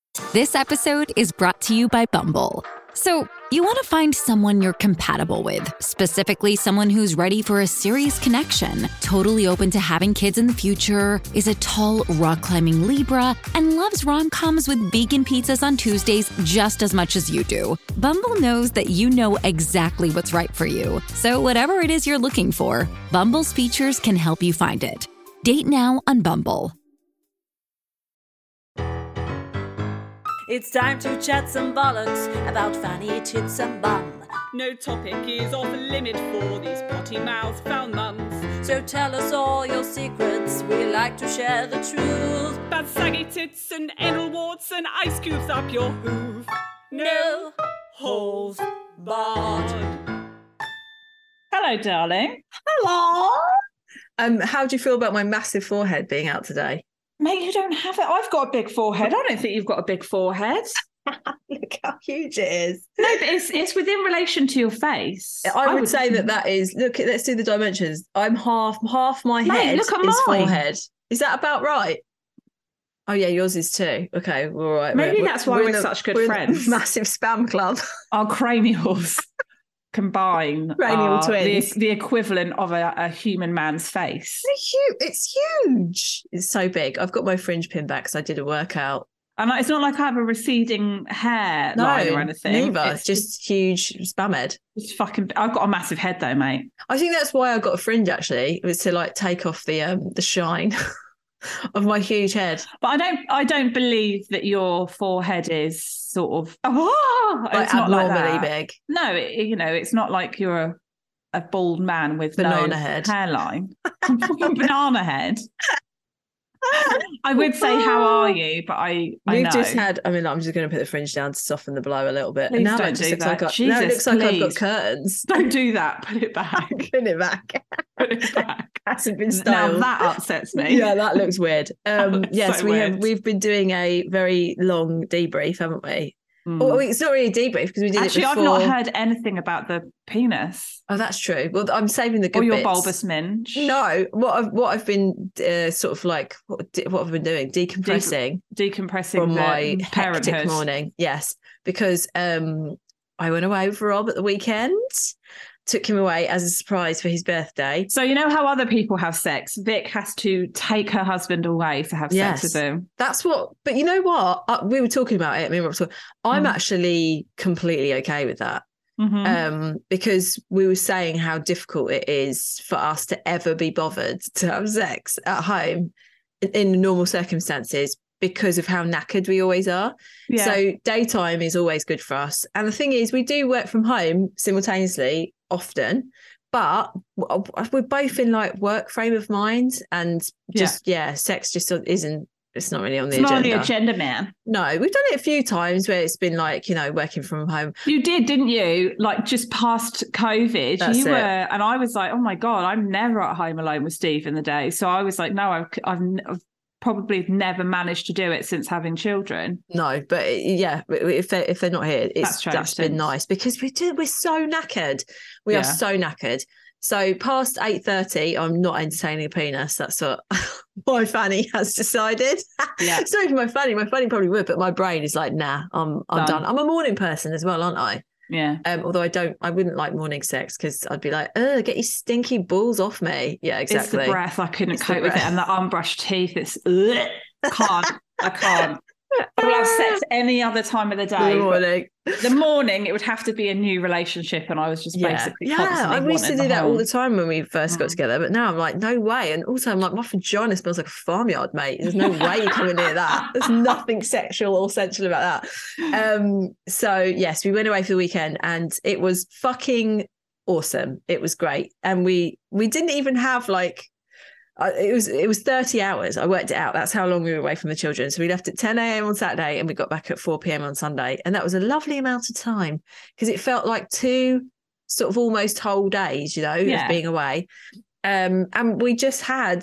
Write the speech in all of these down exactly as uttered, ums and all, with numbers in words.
This episode is brought to you by Bumble. So, you want to find someone you're compatible with, specifically someone who's ready for a serious connection, totally open to having kids in the future, is a tall, rock-climbing Libra, and loves rom-coms with vegan pizzas on Tuesdays just as much as you do. Bumble knows that you know exactly what's right for you. So whatever it is you're looking for, Bumble's features can help you find it. Date now on Bumble. It's time to chat some bollocks about fanny tits and bum. No topic is off limit for these potty-mouthed foul mums. So tell us all your secrets, we like to share the truth. Bad saggy tits and anal warts and ice cubes up your hoof. No holes barred. Hello, darling. Hello. Um, how do you feel about my massive forehead being out today? Mate, you don't have it. I've got a big forehead. I don't think you've got a big forehead. Look how huge it is. No, but it's it's within relation to your face. I, I would, would say that that is, look, let's do the dimensions. I'm half, half my Mate, head look at is mine. forehead. Is that about right? Oh yeah, yours is too. Okay, we're all right. Maybe we're, that's why we're, we're such good we're friends. Massive spam club. Our cranials combine cranial are twins. The, the equivalent of a, a human man's face. It's huge. It's huge. It's so big. I've got my fringe pinned back because I did a workout. And it's not like I have a receding hair no, line or anything. Neither. It's just huge spam head. It's fucking. I've got a massive head though, mate. I think that's why I got a fringe. Actually, it was to like take off the um the shine of my huge head. But I don't. I don't believe that your forehead is sort of oh, like it's not abnormally like that. big. No, it, you know, it's not like you're a, a bald man with banana no head hairline. Banana head. I would say, how are you? But I, I We've know. just had. I mean, I'm just going to put the fringe down to soften the blow a little bit. Please and now don't it just do looks that. like I, Jesus, now it looks like I've got please. curtains. Don't do that. Put it back. Put it back. Put it back. Hasn't been styled. Now that upsets me. Yeah, that looks weird. Um, looks yes, so we weird. have. We've been doing a very long debrief, haven't we? Mm. Oh, it's not really a debrief because we did Actually, it I've before. not heard anything about the penis Oh, that's true. Well, I'm saving the good or your bits. bulbous minge. No, what I've what I've been uh, sort of like what, what I've been doing, decompressing De- decompressing from the my parenthood hectic morning. Yes, because um, I went away with Rob at the weekend. Took him away as a surprise for his birthday. So you know how other people have sex? Vic has to take her husband away to have Yes. sex with him. That's what. But you know what? Uh, we were talking about it. Me and Rob were talking. I'm Mm. actually completely okay with that. Mm-hmm. Um, because we were saying how difficult it is for us to ever be bothered to have sex at home in, in normal circumstances because of how knackered we always are. Yeah. So daytime is always good for us. And the thing is, we do work from home simultaneously often, but we're both in like work frame of mind and just, yeah, yeah sex just isn't, it's not really on the it's agenda. not on the agenda, man. No, we've done it a few times where it's been like, you know, working from home. You did, didn't you? Like just past COVID, That's you it. were, and I was like, oh my God, I'm never at home alone with Steve in the day. So I was like, no, I've, I've, I've probably never managed to do it since having children. No, but yeah, if they're, if they're not here, it's That's that's been since. nice because we do, we're so knackered. We Yeah. are so knackered. So past eight thirty, I'm not entertaining a penis. That's what my fanny has decided. Yeah. It's not even my fanny. My fanny probably would, but my brain is like, nah, I'm I'm Done. done. I'm a morning person as well, aren't I? Yeah. Um, although I don't, I wouldn't like morning sex because I'd be like, oh, get your stinky balls off me. Yeah, exactly. It's the breath. I couldn't It's the cope with it. breath. And the unbrushed teeth. It's ugh, can't. I can't. I will have sex any other time of the day. In the but morning. The morning, it would have to be a new relationship, and I was just Yeah, basically yeah. constantly I used to wanting do that whole- all the time when we first got Mm. together, but now I'm like, no way. And also, I'm like, my vagina smells like a farmyard, mate. There's no way you're coming near that. There's nothing sexual or sensual about that. Um, so yes, we went away for the weekend, and it was fucking awesome. It was great, and we we didn't even have like. Uh, it was it was thirty hours. I worked it out. That's how long we were away from the children. So we left at ten a.m. on Saturday and we got back at four p.m. on Sunday. And that was a lovely amount of time because it felt like two sort of almost whole days, you know, Yeah. of being away. Um, and we just had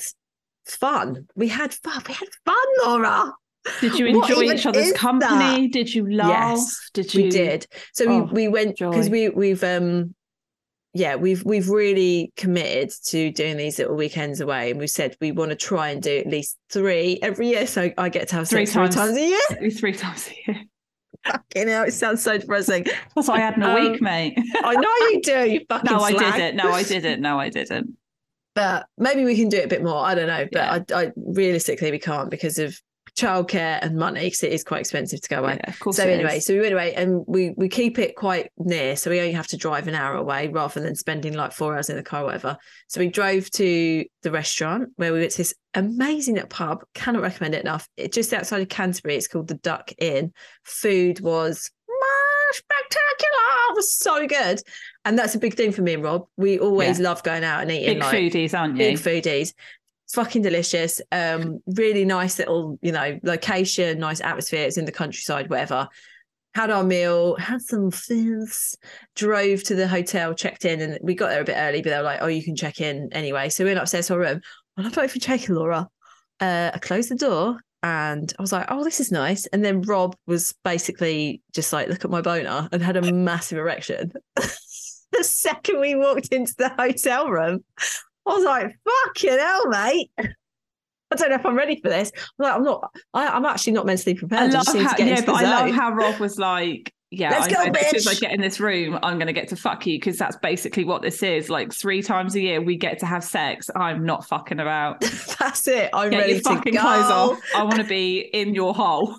fun. We had fun. We had fun, Laura. Did you What enjoy even each other's is company? that? Did you laugh? Yes, Did you? We did. So Oh, we, we went joy. because we we've um yeah, we've we've really committed to doing these little weekends away, and we said we want to try and do at least three every year. So I get to have three sex times, three times a year. Three times a year. Fucking hell, it sounds so depressing. That's what I had in a Um, week, mate. I know you do. You fucking No, I slag. didn't. No, I didn't. No, I didn't. But maybe we can do it a bit more. I don't know. But Yeah. I, I realistically we can't because of childcare and money, because it is quite expensive to go away. Yeah, of course So it anyway, is. so we went away and we we keep it quite near, so we only have to drive an hour away rather than spending like four hours in the car or whatever. So we drove to the restaurant where we went to this amazing little pub. Cannot recommend it enough. It just outside of Canterbury. It's called the Duck Inn. Food was spectacular. It was so good, and that's a big thing for me and Rob. We always Yeah. love going out and eating. Big like, foodies, aren't you? big foodies. Fucking delicious. Um, really nice little, you know, location, nice atmosphere. It's in the countryside, whatever. Had our meal, had some fizz, drove to the hotel, checked in, and we got there a bit early, but they were like, oh, you can check in anyway. So we went upstairs to our room. Well, I don't know if you check in, Laura. Uh, I closed the door and I was like, oh, this is nice. And then Rob was basically just like, look at my boner, and had a massive erection. The second we walked into the hotel room, I was like, fucking hell, mate. I don't know if I'm ready for this. I'm like, I'm not, I, I'm actually not mentally prepared. I I love just need how, to get yeah, into but the I love zone. how Rob was like, yeah, Let's I go, know, as soon as I bitch. get in this room, I'm going to get to fuck you, because that's basically what this is. Like three times a year, we get to have sex. I'm not fucking about. That's it. I'm Get ready your to fucking go. clothes off. I want to be in your hole.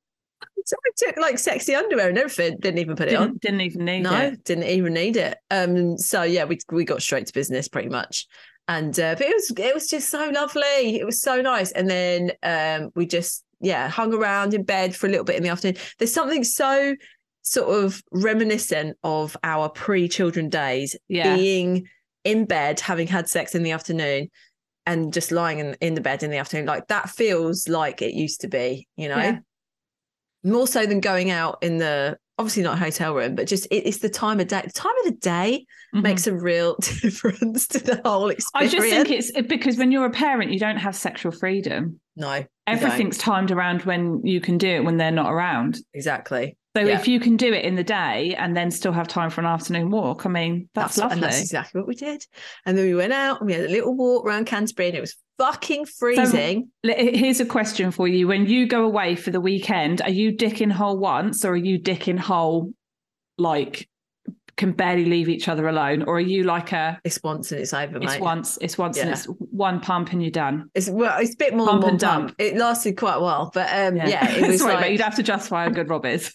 So I took like sexy underwear and everything. Didn't even put it on. Didn't, didn't even need No, it. didn't even need it. Um, so yeah, we we got straight to business pretty much. And uh, but it was it was just so lovely. It was so nice. And then um, we just yeah hung around in bed for a little bit in the afternoon. There's something so sort of reminiscent of our pre-children days, Yeah. being in bed, having had sex in the afternoon, and just lying in, in the bed in the afternoon. Like that feels like it used to be, you know. Yeah. More so than going out in the, obviously not a hotel room, but just it, it's the time of day. The time of the day Mhm. makes a real difference to the whole I experience. just think it's because when you're a parent, you don't have sexual freedom. no, you don't. Everything's timed around when you can do it when they're not around. Exactly. So Yeah. if you can do it in the day and then still have time for an afternoon walk, I mean, that's, lovely. And that's exactly what we did. And then we went out and we had a little walk around Canterbury, and it was fucking freezing. L- Here's a question for you. When you go away for the weekend, are you dick in hole once, or are you dick in hole like can barely leave each other alone? Or are you like a It's once and it's over, it's mate. once, it's once and Yeah. it's one pump and you're done? It's well, it's a bit more Pump than one and dump. pump. It lasted quite a while, but um, yeah. it was Sorry, like but you'd have to justify how good Rob is.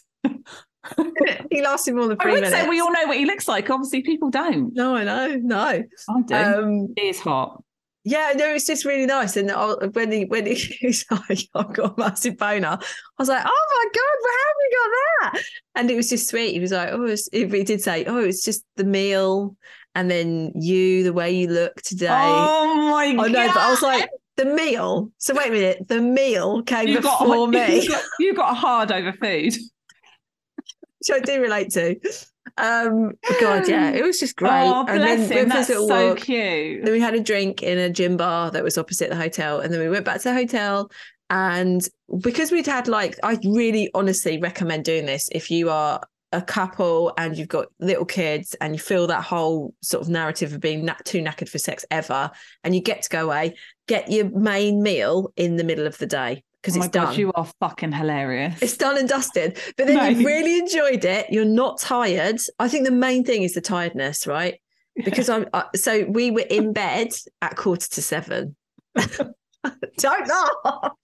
he lasted more than I three would minutes. say we all know what he looks like. Obviously, people don't. No, I know, no. I do. Um, He is hot. Yeah, no, it's just really nice. And I, when he when he was like, I've got a massive boner, I was like, oh my God, well, how have you got that? And it was just sweet. He was like, oh, it's, he did say, oh, it's just the meal, and then you, the way you look today. Oh my I God. know, but I was like, the meal. So wait a minute, the meal came you got, before me, You got, you got hard over food. which I do relate to. Um, God, yeah, it was just great. Oh, and bless then him. went for this That's little so walk. cute. Then we had a drink in a gym bar that was opposite the hotel. And then we went back to the hotel. And because we'd had like, I really honestly recommend doing this if you are a couple and you've got little kids and you feel that whole sort of narrative of being na- too knackered for sex ever, and you get to go away, get your main meal in the middle of the day, because Oh my it's God, done. you are fucking hilarious. It's done and dusted. But then No. you've really enjoyed it. You're not tired. I think the main thing is the tiredness, right? Because I'm uh, so we were in bed at quarter to seven. Don't laugh.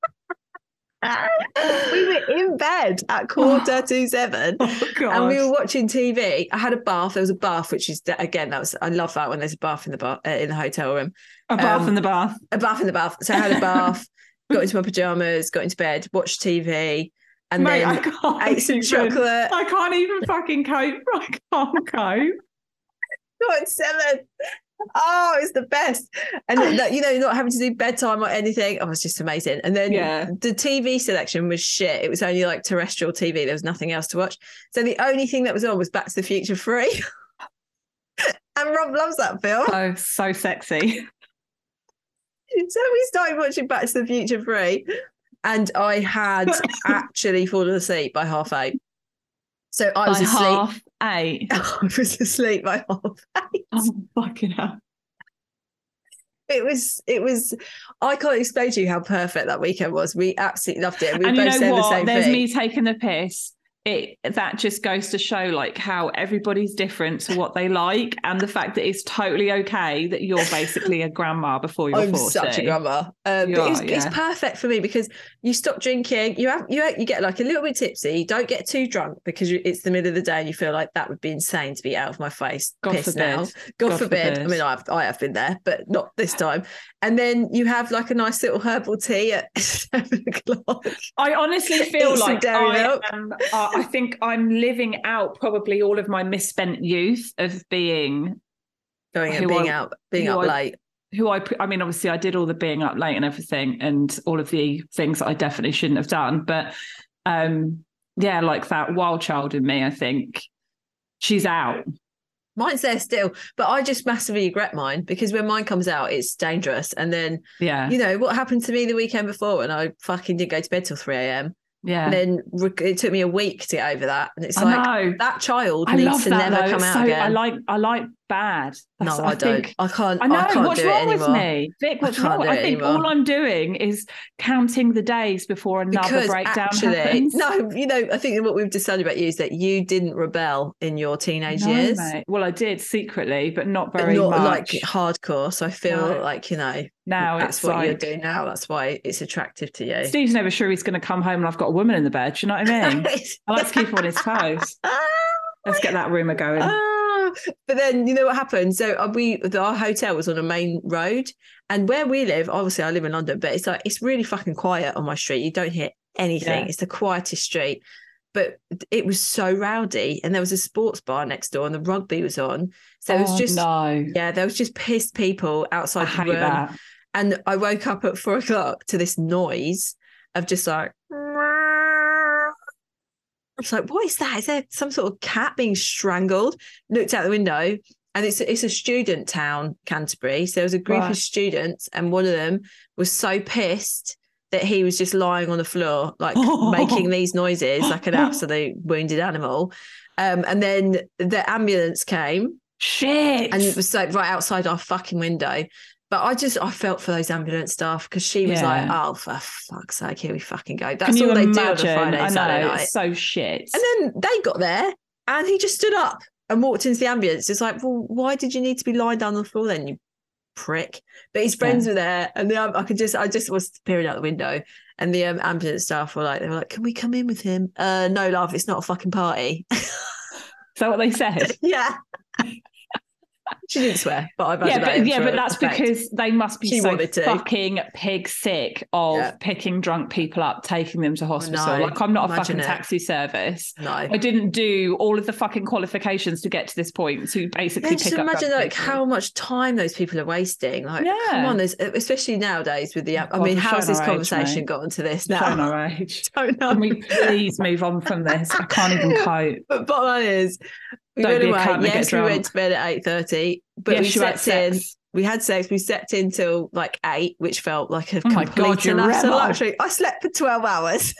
We were in bed at quarter to seven. Oh God. And we were watching T V. I had a bath. There was a bath, which is again, that was I love that when there's a bath in the bar uh, in the hotel room. a bath um, in the bath. A bath in the bath. So I had a bath, got into my pajamas, got into bed, watched T V, and Mate, I then can't ate some even- chocolate. I can't even fucking cope. I can't cope. Got at seven. Oh, it's the best. And that, you know, not having to do bedtime or anything. Oh, it's just amazing. And then Yeah. the T V selection was shit. It was only like terrestrial T V. There was nothing else to watch. So the only thing that was on was Back to the Future three. And Rob loves that film. Oh, so sexy. So we started watching Back to the Future three. And I had actually fallen asleep by half eight. So I was by asleep. half eight. I was asleep by half eight. Oh, fucking hell. It was, it was, I can't explain to you how perfect that weekend was. We absolutely loved it. We were And you both know saying what? the same There's thing. me taking the piss. It that just goes to show like how everybody's different to what they like, and the fact that it's totally okay that you're basically a grandma before you're I'm forty. such a grandma. Um, You but it's, are, it's yeah. perfect for me because you stop drinking, you have you you get like a little bit tipsy, you don't get too drunk because you, it's the middle of the day and you feel like that would be insane to be out of my face. God Piss forbid. now. God, God forbid. forbid. I mean, I've I have been there, but not this time. And then you have like a nice little herbal tea at seven o'clock. I honestly feel Eat some like dairy I milk. am. Uh, I think I'm living out probably all of my misspent youth of being Going and Who being I- out, being who up I- late. who I. I mean, obviously, I did all the being up late and everything, and all of the things that I definitely shouldn't have done. But um, yeah, like that wild child in me, I think she's out. Mine's there still, but I just massively regret mine because when mine comes out, it's dangerous. And then, Yeah, you know, what happened to me the weekend before when I fucking didn't go to bed till three a.m. yeah. And then re- it took me a week to get over that. And it's I like, know. that child I needs love to that never though. come It's out so, again. I like. I like bad. That's, no, I, don't. think- I can't. I know. I can't what's do it wrong anymore. with me, Vic? What's can't wrong? do I it think anymore. all I'm doing is counting the days before another Because breakdown actually, happens. no, you know, I think what we've decided about you is that you didn't rebel in your teenage No, years. mate. Well, I did secretly, but not But very not much. like hardcore. So I feel No. like, you know, Now that's it's what like you're doing now. That's why it's attractive to you. Steve's never sure he's going to come home and I've got a woman in the bed. Do you know what I mean? I like to keep him on his toes. Let's get that rumour going. Ah, but then you know what happened? So uh, we, our hotel was on a main road, and where we live, obviously I live in London, but it's like it's really fucking quiet on my street. You don't hear anything. Yeah. It's the quietest street. But it was so rowdy, and there was a sports bar next door, and the rugby was on. So it was Oh, just no. yeah, there was just pissed people I outside the hate room. that. And I woke up at four o'clock to this noise of just like. I was like, what is that? Is there some sort of cat being strangled? Looked out the window, and it's it's a student town, Canterbury. So there was a group Right. of students, and one of them was so pissed that he was just lying on the floor, like making these noises like an absolute wounded animal. Um, and then the ambulance came, Shit. and it was like right outside our fucking window. But I just, I felt for those ambulance staff because she was Yeah. like, oh, for fuck's sake, here we fucking go. That's Can you all they imagine? do on a Friday I and know, Saturday night. it's so shit. And then they got there and he just stood up and walked into the ambulance. It's like, well, why did you need to be lying down on the floor then, you prick? But his friends Yeah. were there, and the, I could just, I just was peering out the window, and the um, ambulance staff were like, they were like, can we come in with him? Uh, no, love, it's not a fucking party. Is that what they said? Yeah. She didn't swear, but I've Yeah, had but that yeah, for but that's effect. because they must be She so wanted to. fucking pig sick of Yeah. picking drunk people up, taking them to hospital. know. Like I'm not a Imagine fucking it. taxi service. No. I didn't do all of the fucking qualifications to get to this point to basically Yeah, pick just up imagine drunk like people. how much time those people are wasting. Like, Yeah. come on, there's especially nowadays with the app. I God, mean, we're how's showing this our age, conversation mate. got onto this Showing now? our age. Don't know. Can we please move on from this? I can't even cope. But bottom line is, we Don't went be a away. cunt and get Yes, we drunk. went to bed at eight thirty, but Yes, we you had slept in. sex. We had sex. We slept in till like eight, which felt like a Oh my complete God, you're and utter rebel. luxury. I slept for twelve hours.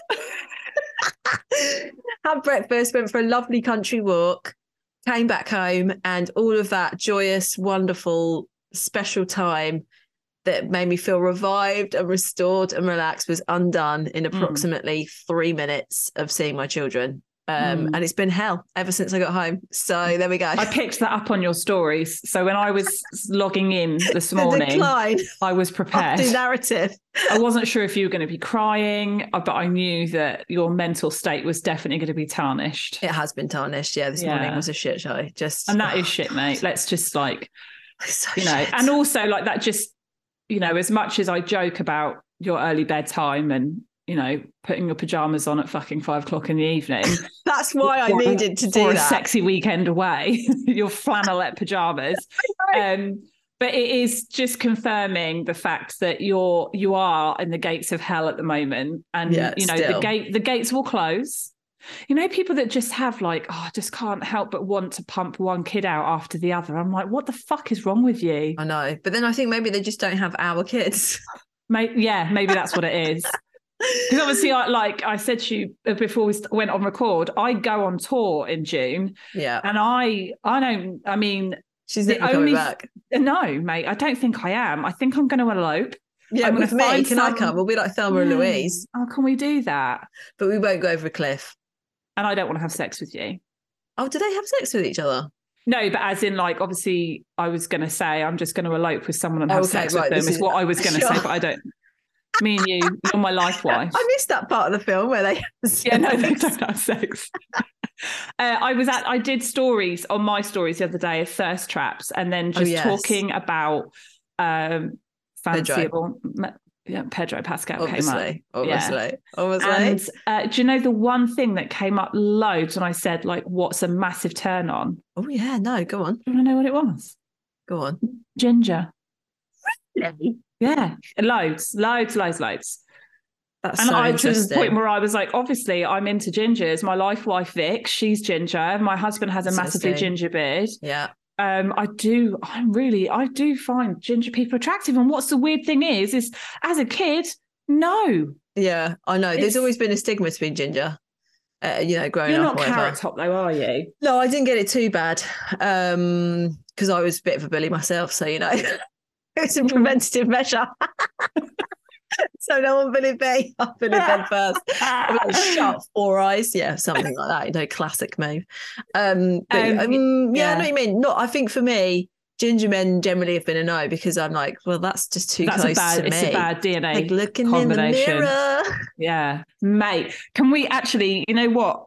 Had breakfast, went for a lovely country walk, came back home, and all of that joyous, wonderful, special time that made me feel revived and restored and relaxed was undone in approximately mm. three minutes of seeing my children. Um, Mm. And it's been hell ever since I got home. So there we go. I picked that up on your stories. So when I was logging in this the morning, decline I was of prepared. the narrative. I wasn't sure if you were going to be crying, uh, but I knew that your mental state was definitely going to be tarnished. It has been tarnished. Yeah, this Yeah. morning was a shit show. Just And that is shit, mate. Let's just like, so you know, shit. and also like that just, you know, as much as I joke about your early bedtime and, you know, putting your pajamas on at fucking five o'clock in the evening. That's why I for- needed to do for a that. sexy weekend away, your flannelette pajamas. Um, but it is just confirming the fact that you're you are in the gates of hell at the moment, and Yeah, you know still. the gate the gates will close. You know, people that just have like, oh, I just can't help but want to pump one kid out after the other. I'm like, what the fuck is wrong with you? I know. But then I think maybe they just don't have our kids. Mate, yeah, maybe that's what it is. Because obviously, I, like I said to you before we went on record, I go on tour in June. Yeah. And I, I don't, I mean... She's never coming only, back. No, mate, I don't think I am. I think I'm going to elope. Yeah, I'm with me, find can some... I come? We'll be like Thelma and Yeah. Louise. Oh, can we do that? But we won't go over a cliff. And I don't want to have sex with you. Oh, do they have sex with each other? No, but as in, like, obviously, I was going to say I'm just going to elope with someone and have Okay, sex right, with them. this Is is- what I was going to Sure. say, but I don't. Me and you, you're my life wife. I missed that part of the film where they have sex. Yeah, no, they don't have sex. uh, I was at, I did stories on my stories the other day of thirst traps, and then just Oh, yes. talking about um, Pedro. fanciable. Yeah, Pedro Pascal came Obviously, up. Yeah. obviously, obviously. And uh, do you know the one thing that came up loads when I said, like, what's a massive turn on? Oh yeah, no, go on, Do you want to know what it was? go on. Ginger. Really? Yeah, loads, loads, loads, loads. That's And so I to the interesting. point where I was like, obviously, I'm into gingers. My life wife Vic, she's ginger. My husband has a massively Interesting. ginger beard. Yeah, Um, I do. I'm really. I do find ginger people attractive. And what's the weird thing is, is as a kid, no, yeah, I know. There's It's- always been a stigma to being ginger. Uh, you know, growing you're up. not or whatever. carrot top though, are you? No, I didn't get it too bad um, because I was a bit of a bully myself. So, you know, it's a preventative measure. So no one bullied me. I bullied them first. I'm like, shut up, four eyes. Yeah, something like that. You know, classic move. Um, but Um, um, yeah, yeah. I know what you mean. No, I think for me, ginger men generally have been a no because I'm like, well, that's just too That's close a bad. to It's me. a bad D N A Like looking in the combination. mirror. Yeah, mate. Can we actually? You know what?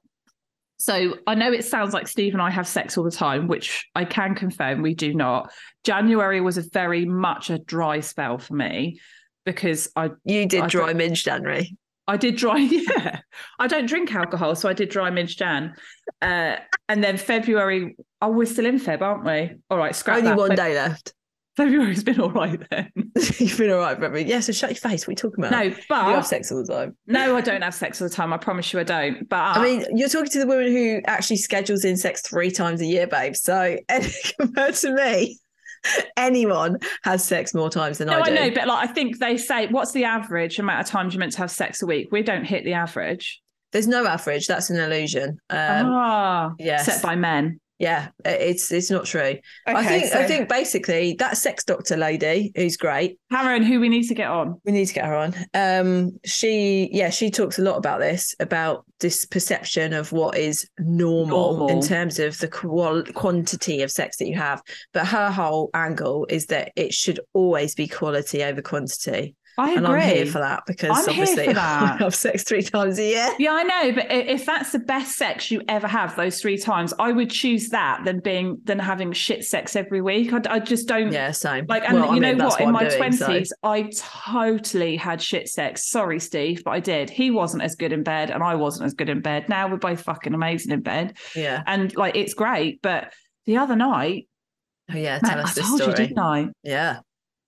So I know it sounds like Steve and I have sex all the time, which I can confirm we do not. January was a very much a dry spell for me because I You did I dry don't- minge, January. I did dry. Yeah, I don't drink alcohol, so I did dry minge Jan, uh, and then February. Oh, we're still in Feb, aren't we? All right, scrap Only that. one Fe- day left. February's been all right then. You've been all right, Bradley. Yeah, so shut your face. What are you talking about? No, You but have sex all the time. no, I don't have sex all the time. I promise you, I don't. But I mean, you're talking to the woman who actually schedules in sex three times a year, babe. So compared to me, anyone has sex more times than no, I I, do. know, but like I think they say, what's the average amount of times you're meant to have sex a week? We don't hit the average. There's no average. That's an illusion. Um, ah, yes. set by men. Yeah, it's it's not true. I Okay, think so- I think basically that sex doctor lady who's great. Karen, who we need to get on. We need to get her on. Um, she yeah, she talks a lot about this, about this perception of what is normal, Normal. in terms of the qual- quantity of sex that you have. But her whole angle is that it should always be quality over quantity. I agree. And I'm here for that because I'm here obviously for that. I have sex three times a year. Yeah, I know, but i- if that's the best sex you ever have, those three times, I would choose that than being than having shit sex every week. I, I just don't Yeah, same. like. And Well, I you mean, know that's what? In I'm my doing, so- twenties, I totally had shit sex. Sorry, Steve, but I did. He wasn't as good in bed, and I wasn't as good in bed. Now we're both fucking amazing in bed, Yeah. and like it's great. But the other night, Oh, yeah, tell man, us I this told story. you, didn't I? Yeah.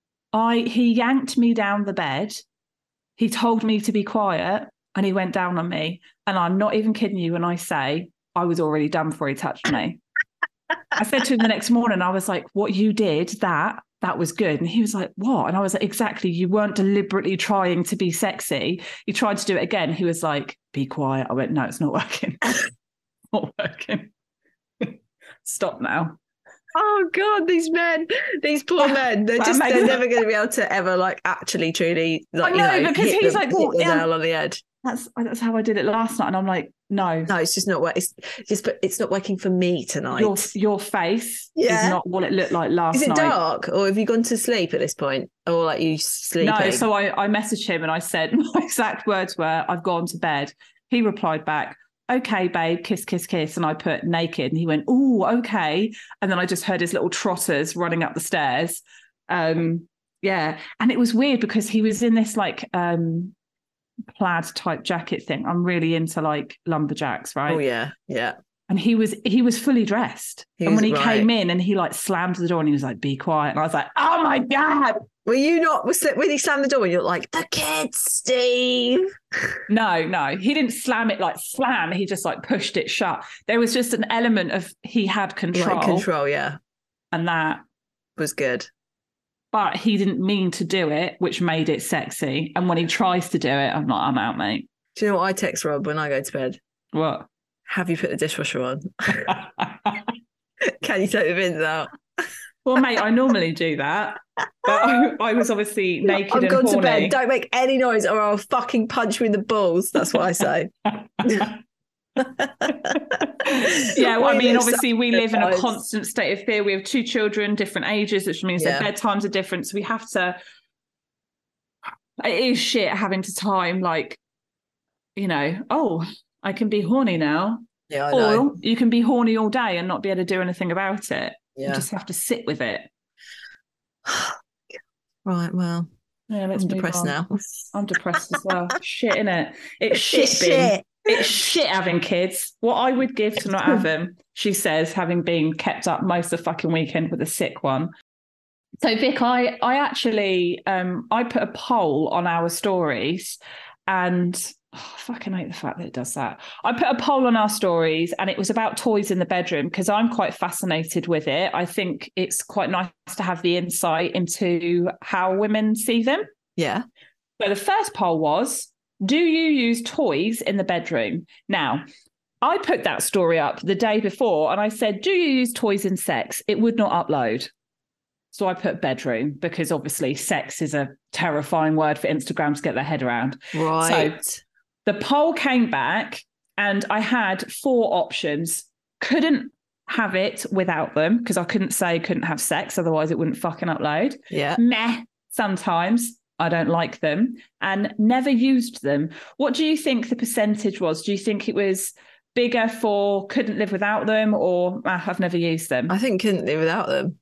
I he yanked me down the bed. He told me to be quiet and he went down on me. And I'm not even kidding you when I say I was already done before he touched me. I said to him the next morning, I was like, what you did, that, that was good. And he was like, what? And I was like, exactly. You weren't deliberately trying to be sexy. You tried to do it again. He was like, be quiet. I went, no, it's not working. Not working. Stop now. Oh God, these men, these poor men, they're Well, just maybe they're that- never going to be able to ever like actually truly like I know, you know, because hit he's the, like, hit well, the yeah. nail on the head. That's that's how I did it last night. And I'm like, no, No, it's just not working. It's just but it's not working for me tonight. your your face Yeah. is not what it looked like last Is it night. dark or have you gone to sleep at this point? Or like you sleeping? No, so I, I messaged him and I said, my exact words were, I've gone to bed. He replied back, okay, babe, kiss, kiss, kiss. And I put naked. And he went, oh, okay. And then I just heard his little trotters running up the stairs. Um, yeah. And it was weird because he was in this like um, plaid type jacket thing. I'm really into like lumberjacks, right? Oh yeah, yeah. And he was he was fully dressed. He and when was- he right. came in and he like slammed the door and he was like, be quiet. And I was like, oh my God. Were you not was when he slammed the door and you're like, the kids, Steve? No, no, he didn't slam it like slam. He just like pushed it shut. There was just an element of he had control, Like control, yeah. and that Was good. but he didn't mean to do it, which made it sexy. And when he tries to do it, I'm like, I'm out, mate. Do you know what I text Rob when I go to bed? What? Have you put the dishwasher on? Can you take the bins out? Well, mate, I normally do that. But I, I was obviously naked I've and gone horny. to bed. Don't make any noise or I'll fucking punch you in the balls. That's what I say. Yeah, well, I mean, obviously we live in a nice. constant state of fear. We have two children, different ages, which means Yeah. their bedtimes are different. So we have to, it is shit having to time, like, you know, oh, I can be horny now. Yeah, I Or know. you can be horny all day and not be able to do anything about it. Yeah. You just have to sit with it. Right, well, Yeah, let's I'm move depressed on. now. I'm depressed as well. Shit, innit? It's shit, It's bin. shit. It's shit having kids. What I would give to not have them, she says, having been kept up most of the fucking weekend with a sick one. So Vic, I I actually um I put a poll on our stories, and oh, I fucking hate the fact that it does that. I put a poll on our stories, and it was about toys in the bedroom because I'm quite fascinated with it. I think it's quite nice to have the insight into how women see them. Yeah. So the first poll was, do you use toys in the bedroom? Now, I put that story up the day before and I said, do you use toys in sex? It would not upload. So I put bedroom because obviously sex is a terrifying word for Instagram to get their head around. Right. So the poll came back and I had four options. Couldn't have it without them because I couldn't say couldn't have sex, otherwise it wouldn't fucking upload. Yeah. Meh, sometimes. I don't like them, and never used them. What do you think the percentage was? Do you think it was bigger for couldn't live without them, or ah, I've never used them? I think couldn't live without them.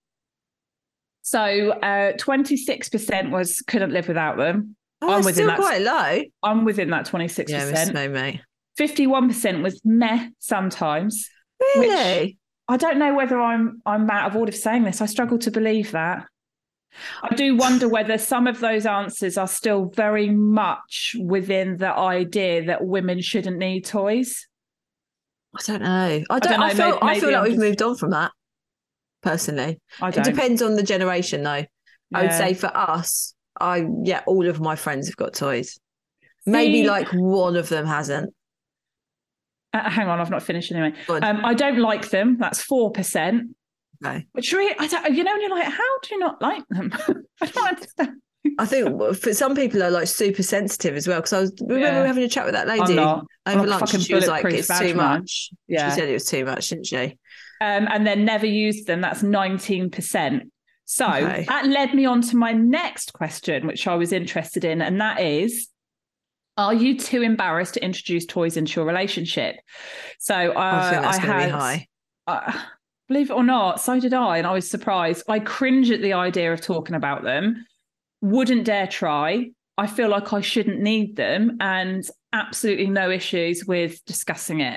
So uh, twenty-six percent was couldn't live without them. Oh, I'm that's within still that. quite low. I'm within that twenty-six Yeah, Miss percent. Snow, mate. fifty-one percent was meh sometimes. Really? I don't know whether I'm I'm out of order for saying this. I struggle to believe that. I do wonder whether some of those answers are still very much within the idea that women shouldn't need toys. I don't know. I don't. I, don't know, feel. maybe- I feel maybe like I'm we've just- moved on from that. Personally, I it don't. depends on the generation, though. I would Yeah. say for us, I yeah, all of my friends have got toys. Maybe See- like one of them hasn't. Uh, hang on, I've not finished anyway. Go on. Um, I don't like them. That's four percent. No. Which really, I don't, you know, when you're like, how do you not like them? I don't understand. I think for some people are like super sensitive as well. Because I was remember Yeah. we were having a chat with that lady I'm not. I'm over like lunch. fucking And she was like, bulletproof "It's vag, too man." much." Yeah. She said it was too much, didn't she? Um, and then never used them. That's nineteen percent. So Okay. that led me on to my next question, which I was interested in, and that is, are you too embarrassed to introduce toys into your relationship? So uh, I think that's I going to had, be high. uh, believe it or not, so did I, and I was surprised. I cringe at the idea of talking about them, wouldn't dare try. I feel like I shouldn't need them, and absolutely no issues with discussing it.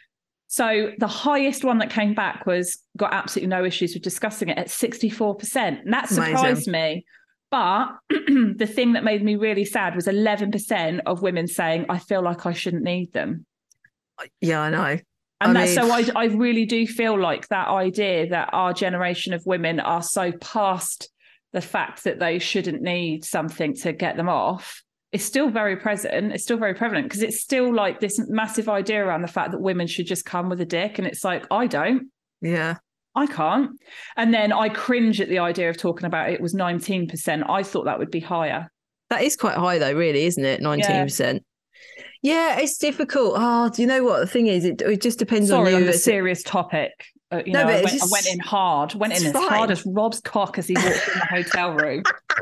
So the highest one that came back was got absolutely no issues with discussing it at sixty-four percent. And that surprised me. But the thing that made me really sad was eleven percent of women saying, I feel like I shouldn't need them. Yeah, I know. And I that's mean- so I, I really do feel like that idea that our generation of women are so past the fact that they shouldn't need something to get them off. It's still very present. It's still very prevalent because it's still like this massive idea around the fact that women should just come with a dick. And it's like, I don't, Yeah. I can't. And then I cringe at the idea of talking about it was nineteen percent. I thought that would be higher. That is quite high though, really, isn't it? nineteen percent. Yeah, it's difficult. Oh, do you know what? The thing is, it, it just depends Sorry, on on you. the as- serious topic. Uh, you No, know, but I it's went, just- I went in hard, went in it's as hard fine. as Rob's cock as he walked in the hotel room.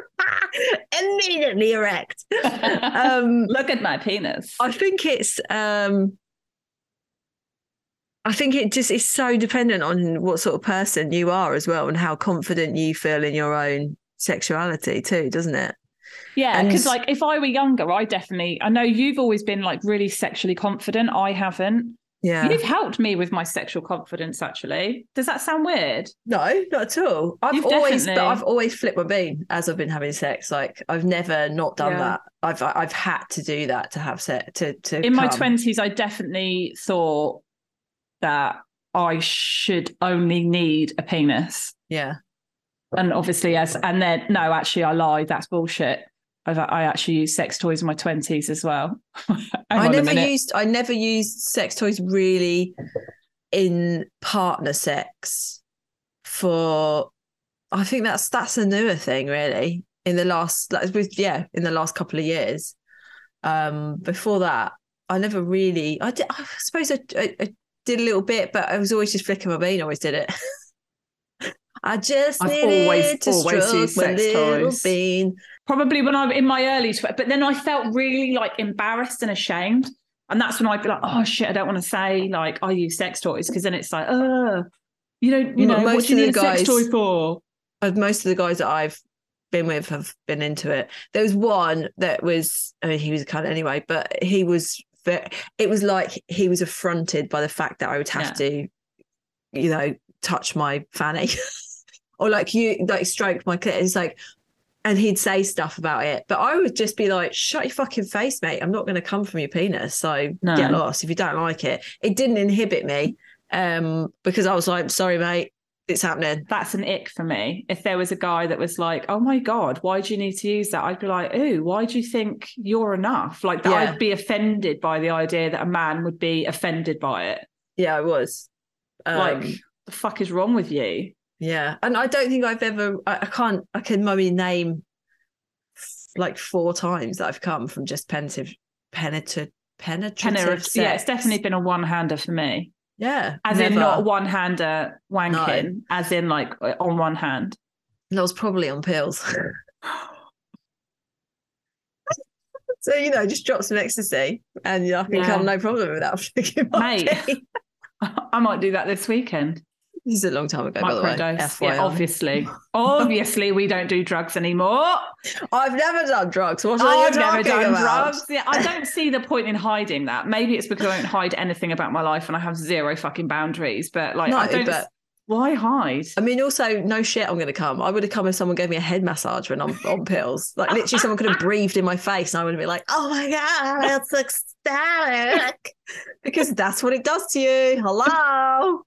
Immediately erect. um, Look at my penis. I think it's. Um, I think it just is so dependent on what sort of person you are as well, and how confident you feel in your own sexuality too, doesn't it? Yeah, And- because like if I were younger, I definitely, I know you've always been like really sexually confident. I haven't. Yeah. You've helped me with my sexual confidence, actually. Does that sound weird? No, not at all. I've You've always, definitely- but I've always flipped my bean as I've been having sex. Like I've never not done Yeah. that. I've I've had to do that to have sex to to. In my come. twenties, I definitely thought that I should only need a penis. Yeah. And obviously, yes. And then, no, actually, I lied. That's bullshit. I've, I actually used sex toys in my twenties as well. I never used, I never used sex toys really in partner sex for, I think that's, that's a newer thing really in the last, like, with, yeah, in the last couple of years. Um, before that, I never really, I did, I suppose I, I, I did a little bit, but I was always just flicking my bean, always did it. I just I've needed always, to always stroke used my sex little toys. bean. Probably when I'm in my early twenties, but then I felt really like embarrassed and ashamed. And that's when I'd be like, oh shit, I don't want to say like I use sex toys, because then it's like, oh, you don't, you know, Most what do you of need the a sex guys- toy for? Uh, Most of the guys that I've been with have been into it. There was one that was, I mean, he was a cunt anyway, but he was, ve- it was like he was affronted by the fact that I would have Yeah. to, you know, touch my fanny or like you, like stroke my clit. It's like, and he'd say stuff about it, but I would just be like, shut your fucking face, mate. I'm not going to come from your penis. So No. get lost if you don't like it. It didn't inhibit me um, because I was like, sorry, mate, it's happening. That's an ick for me. If there was a guy that was like, oh my God, why do you need to use that? I'd be like, ooh, why do you think you're enough? Like that, Yeah. I'd be offended by the idea that a man would be offended by it. Yeah, I was. Um, Like, the fuck is wrong with you? Yeah, and I don't think I've ever. I, I can't. I can maybe name like four times that I've come from just penetrative, penetrative, penetrative. Penetrative. sex. Yeah, it's definitely been a one-hander for me. Yeah, As in never. not one-hander wanking, as in like on one hand. That was probably on pills. So you know, just drop some ecstasy, and I can Yeah. come no problem without flicking my Mate. pee. I might do that this weekend. This is a long time ago, by the way. Microdose. F Y I. Yeah, obviously. Obviously, we don't do drugs anymore. I've never done drugs. What are you I've never talking done about? drugs. Yeah, I don't see the point in hiding that. Maybe it's because I don't hide anything about my life and I have zero fucking boundaries. But like, No, I don't. but- Why hide? I mean, also, no shit, I'm going to come. I would have come if someone gave me a head massage when I'm on pills. Like, literally, someone could have breathed in my face and I would have been like, oh my God, that's ecstatic. Because that's what it does to you. Hello.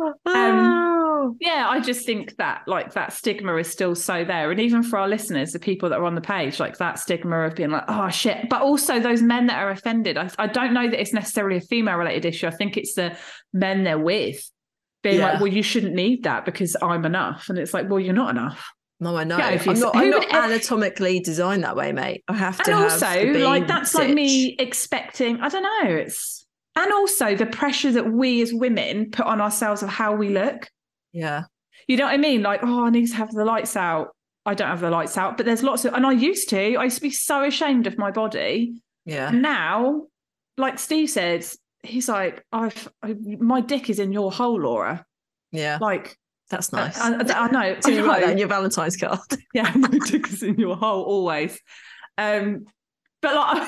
Oh. Yeah, I just think that like that stigma is still so there. And even for our listeners, the people that are on the page, like that stigma of being like, oh shit. But also those men that are offended. I, I don't know that it's necessarily a female related issue. I think it's the men they're with being Yeah. like, well, you shouldn't need that because I'm enough. And it's like, well, you're not enough. No, I know. Yeah, if you- I'm not, who I'm would not ev- anatomically designed that way, mate. I have to And have also, the bean like, that's like stitch. me expecting, I don't know, it's, and also the pressure that we as women put on ourselves of how we look. Yeah. You know what I mean? Like, oh, I need to have the lights out. I don't have the lights out, but there's lots of, and I used to, I used to be so ashamed of my body. Yeah. And now, like Steve said, he's like, I've, I, my dick is in your hole, Laura. Yeah. Like, That's nice. I, I, I know. So I you write know. that in your Valentine's card. Yeah, my dick is in your hole always. Um, but like,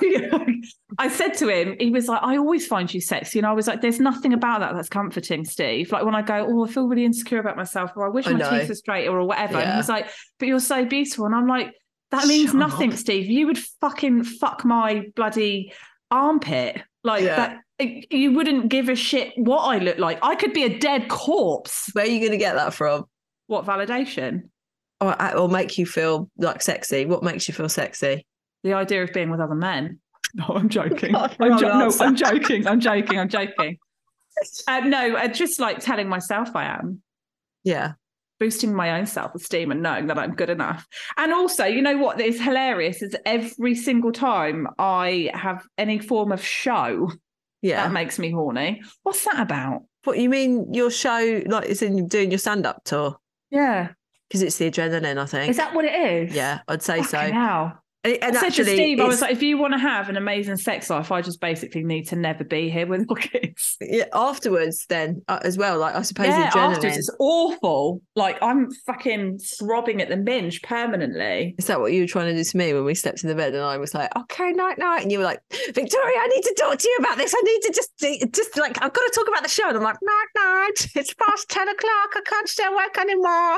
I said to him, he was like, I always find you sexy. And I was like, there's nothing about that that's comforting, Steve. Like when I go, oh, I feel really insecure about myself, or I wish I my know. teeth were straighter, or whatever. And Yeah. he was like, but you're so beautiful. And I'm like, that means Shut nothing, up. Steve. You would fucking fuck my bloody armpit. Like Yeah. that. You wouldn't give a shit what I look like. I could be a dead corpse. Where are you going to get that from? What validation? Or, or make you feel like sexy? What makes you feel sexy? The idea of being with other men. No, I'm joking. God, I'm jo- wrong no, answer. I'm joking. I'm joking. I'm joking. Uh, no, uh, just like telling myself I am, Yeah. boosting my own self-esteem and knowing that I'm good enough. And also, you know what is hilarious is every single time I have any form of show Yeah. that makes me horny. What's that about? What you mean your show, like it's in doing your stand-up tour? Yeah. Because it's the adrenaline, I think. Is that what it is? Yeah, I'd say Fucking so. hell. And, and I said actually, to Steve, I was it's- like, if you want to have an amazing sex life, I just basically need to never be here with your kids. yeah, afterwards then uh, as well, like I suppose Yeah, the afterwards adrenaline. it's awful. Like I'm fucking throbbing at the minge permanently. Is that what you were trying to do to me when we slept in the bed and I was like, okay, night, night. And you were like, Victoria, I need to talk to you about this. I need to just, just like, I've got to talk about the show. And I'm like, night, night. It's past ten o'clock. I can't stay awake anymore.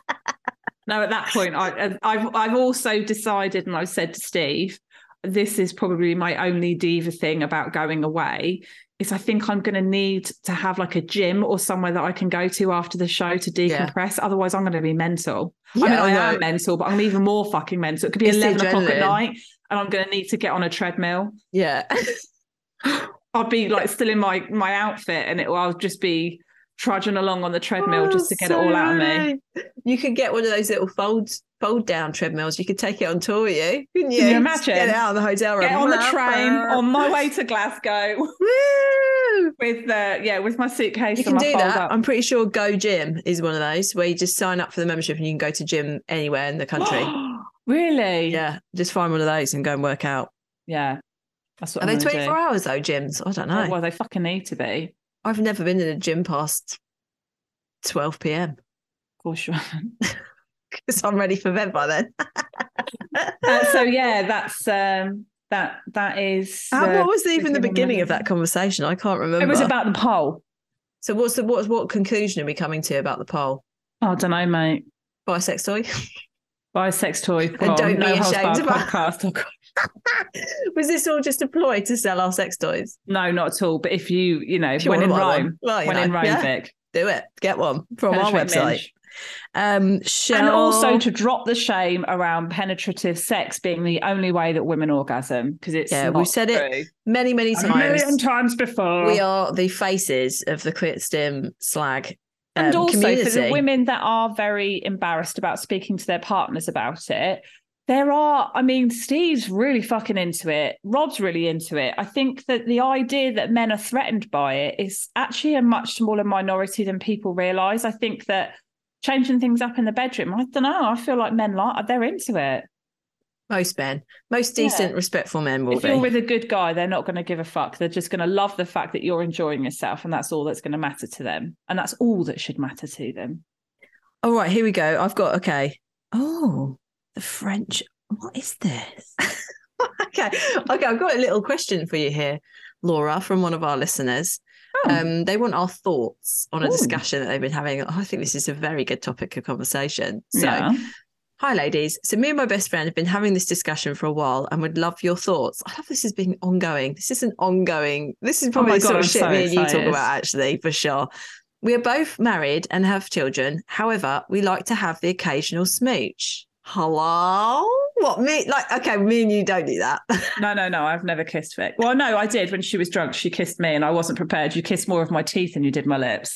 No, at that point, I, I've I've also decided, and I've said to Steve, this is probably my only diva thing about going away, is I think I'm going to need to have like a gym or somewhere that I can go to after the show to decompress. Yeah. Otherwise, I'm going to be mental. Yeah, I mean, I, I am mental, but I'm even more fucking mental. It could be it's eleven o'clock at night and I'm going to need to get on a treadmill. Yeah. I'll be like still in my, my outfit and it will I'll just be trudging along on the treadmill oh, just to get so it all out funny. Of me. You could get one of those little fold fold down treadmills. You could take it on tour with you, couldn't you? Can you imagine? Get it out of the hotel room. Get on the train on my way to Glasgow. Woo! With the yeah, with my suitcase. You can do that. Up. I'm pretty sure Go Gym is one of those where you just sign up for the membership and you can go to gym anywhere in the country. Really? Yeah. Just find one of those and go and work out. Yeah. That's what Are I'm they twenty-four do. hours though, gyms? I don't know. Oh, well, they fucking need to be. I've never been in a gym past twelve p.m. Of course you haven't. Because I'm ready for bed by then. uh, so yeah, that's um, that. That is. Uh, uh, what was the, even the beginning of that conversation? I can't remember. It was about the poll. So what's the what what conclusion are we coming to about the poll? Oh, I don't know, mate. Buy a sex toy. Buy a sex toy. And don't no be ashamed about podcast. Was this all just a ploy to sell our sex toys? No, not at all. But if you, you know, if you when in Rome, well, when know, in Rome, yeah. Vic, do it. Get one from our website. Minge. Um, shall... And also to drop the shame around penetrative sex being the only way that women orgasm, because it's yeah, not we've said true. it many, many times. A million times before. We are the faces of the Quit Stim slag. Um, and also community. for the women that are very embarrassed about speaking to their partners about it, there are, I mean, Steve's really fucking into it. Rob's really into it. I think that the idea that men are threatened by it is actually a much smaller minority than people realise. I think that changing things up in the bedroom, I don't know, I feel like men like they're into it. Most men, most decent, yeah. respectful men will if be. If you're with a good guy, they're not going to give a fuck. They're just going to love the fact that you're enjoying yourself, and that's all that's going to matter to them. And that's all that should matter to them. All right, here we go. I've got, okay. Oh, the French. What is this? okay. Okay, I've got a little question for you here, Laura, from one of our listeners. Oh. Um, they want our thoughts on a Ooh. discussion that they've been having. I think this is a very good topic of conversation. So, yeah. Hi, ladies. So me and my best friend have been having this discussion for a while and would love your thoughts. I love this as being ongoing. This is an ongoing. This is probably oh the God, sort of I'm shit so me and you talk about, actually, for sure. We are both married and have children. However, we like to have the occasional smooch. Hello? What, me? Like, okay, me and you don't do that. no, no, no. I've never kissed Vic. Well, no, I did when she was drunk. She kissed me and I wasn't prepared. You kissed more of my teeth than you did my lips.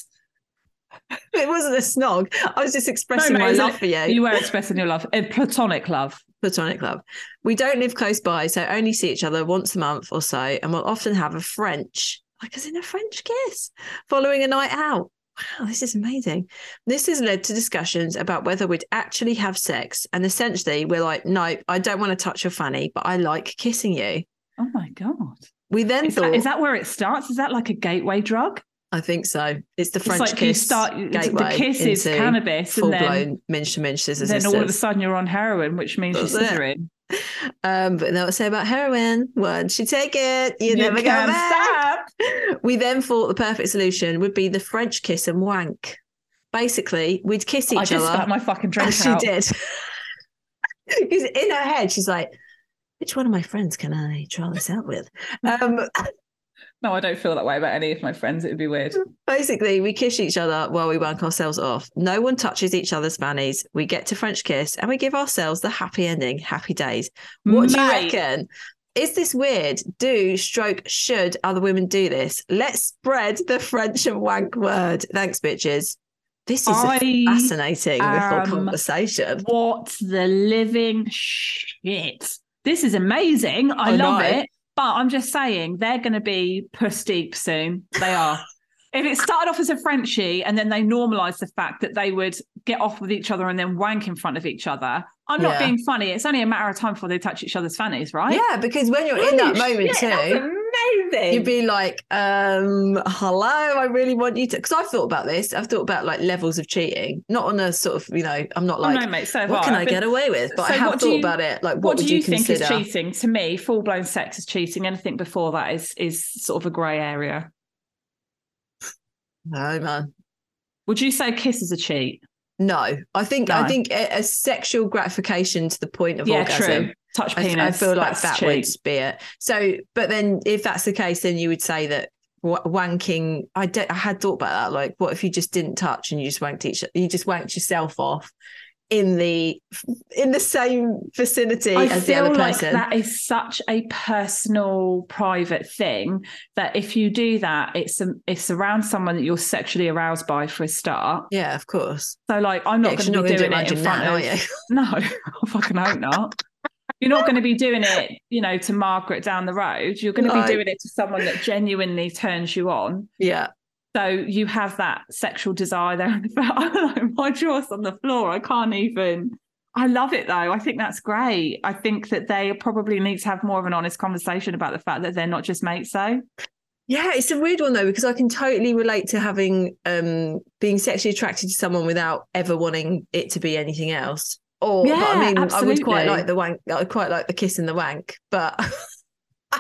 It wasn't a snog. I was just expressing no, my love for you. You were expressing your love. A platonic love. Platonic love. We don't live close by, so only see each other once a month or so, and we'll often have a French, like as in a French kiss, following a night out. Wow, this is amazing. This has led to discussions about whether we'd actually have sex, and essentially we're like, no, I don't want to touch your fanny, but I like kissing you. Oh my God. We then is thought... That, is that where it starts? Is that like a gateway drug? I think so. It's the French it's like kiss. You start, gateway the kiss is cannabis. Full and then, blown minge to minge, scissors. Then all of a sudden you're on heroin, which means That's you're scissoring. Um, but they'll say about heroin. Once you take it, you, you never go back. Stop. We then thought the perfect solution would be the French kiss and wank. Basically, we'd kiss each I just other. spat my fucking drink as out. She did. Because in her head, she's like, which one of my friends can I try this out with? Um, no, I don't feel that way about any of my friends. It would be weird. Basically, we kiss each other while we wank ourselves off. No one touches each other's fannies. We get to French kiss and we give ourselves the happy ending, happy days. What Mate. do you reckon? Is this weird? Do, stroke, should other women do this? Let's spread the French and wank word. Thanks, bitches. This is I a fascinating little conversation. What the living shit. This is amazing. I, I love know. it. But I'm just saying, they're going to be puss deep soon. They are. If it started off as a Frenchie and then they normalised the fact that they would get off with each other and then wank in front of each other, I'm not yeah. being funny. It's only a matter of time before they touch each other's fannies, right? Yeah, because when you're Holy in that moment shit, too, amazing. You'd be like, um, hello, I really want you to... Because I've thought about this. I've thought about like levels of cheating. Not on a sort of, you know, I'm not like, oh, no, mate, so what can I been... get away with? But so I have thought you, about it. Like, what, what would do you, you think consider? is cheating? To me, full-blown sex is cheating. Anything before that is is sort of a grey area. No, man. Would you say kiss is a cheat? No, I think no. I think a, a sexual gratification to the point of yeah, orgasm. True. Touch penis. I, I feel like that cheat. would be it. So, but then if that's the case, then you would say that w- wanking. I don't, I had thought about that. Like, what if you just didn't touch and you just wanked each, you just wanked yourself off in the in the same vicinity I as the feel other like person? that is such a personal, private thing that if you do that, it's um, it's around someone that you're sexually aroused by for a start. Yeah, of course. So, like, I'm not Yeah, 'cause going to you're be not gonna doing do it it in around front your of. nan, are you? No, I fucking hope not. You're not going to be doing it, you know, to Margaret down the road. You're going to No. be doing it to someone that genuinely turns you on. Yeah. So you have that sexual desire there. I don't know, my jaw's on the floor. I can't even. I love it though. I think that's great. I think that they probably need to have more of an honest conversation about the fact that they're not just mates though. Yeah, it's a weird one though, because I can totally relate to having um being sexually attracted to someone without ever wanting it to be anything else. Or Yeah, but I mean, absolutely. I would quite like the wank. I quite like the kiss and the wank, but I,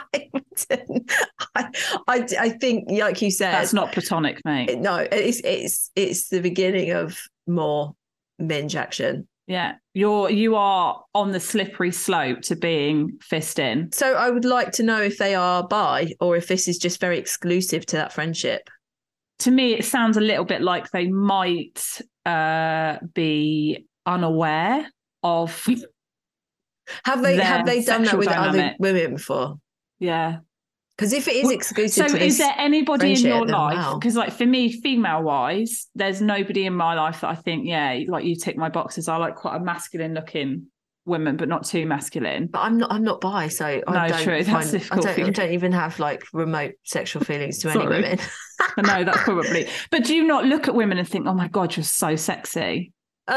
I, I, I think, like you said, That's not platonic, mate. no, it's it's it's the beginning of more minge action. Yeah, you're you are on the slippery slope to being fist in. So I would like to know if they are bi or if this is just very exclusive to that friendship. To me, it sounds a little bit like they might uh, be unaware of. Have they their have they done that sexual with other dynamic. women before? Yeah. Because if it is Well, exclusive so to this, is there anybody in friendship, your then life? wow. Because like for me, female wise, there's nobody in my life that I think, yeah, like you tick my boxes. I like quite a masculine looking woman, but not too masculine. But I'm not I'm not bi, so I No, don't true. That's find, I difficult don't for you. I don't even have like remote sexual feelings to any Sorry. women. I know that's probably. But do you not look at women and think, oh my God, you're so sexy?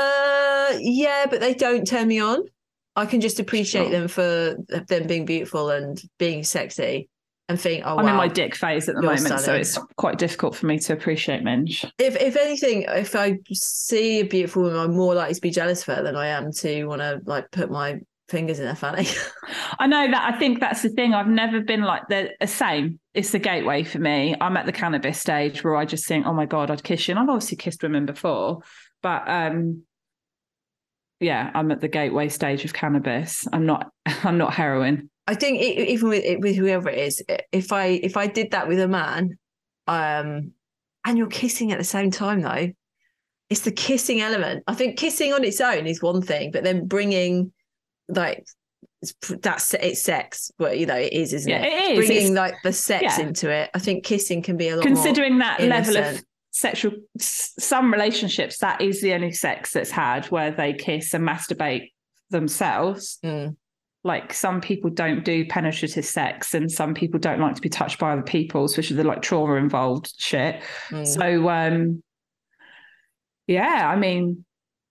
Uh yeah, but they don't turn me on. I can just appreciate Sure. them for them being beautiful and being sexy and think, oh I'm wow. in my dick phase at the you're moment, so stunning. it's quite difficult for me to appreciate minge. If if anything, if I see a beautiful woman, I'm more likely to be jealous of her than I am to want to like put my fingers in her fanny. I know that. I think that's the thing. I've never been like the same. It's the gateway for me. I'm at the cannabis stage where I just think, oh my God, I'd kiss you. And I've obviously kissed women before, but um, yeah, I'm at the gateway stage of cannabis. I'm not. I'm not heroin. I think it, even with with whoever it is, if I if I did that with a man, um, and you're kissing at the same time though, it's the kissing element. I think kissing on its own is one thing, but then bringing like that's it's sex. Well, you know it is, isn't Yeah, it? it is. Bringing It's- like the sex yeah. into it. I think kissing can be a lot Considering more that level of innocent. sexual, s- some relationships that is the only sex that's had where they kiss and masturbate themselves. Mm. Like some people don't do penetrative sex and some people don't like to be touched by other people, especially the like trauma involved shit. Mm. So um yeah, I mean,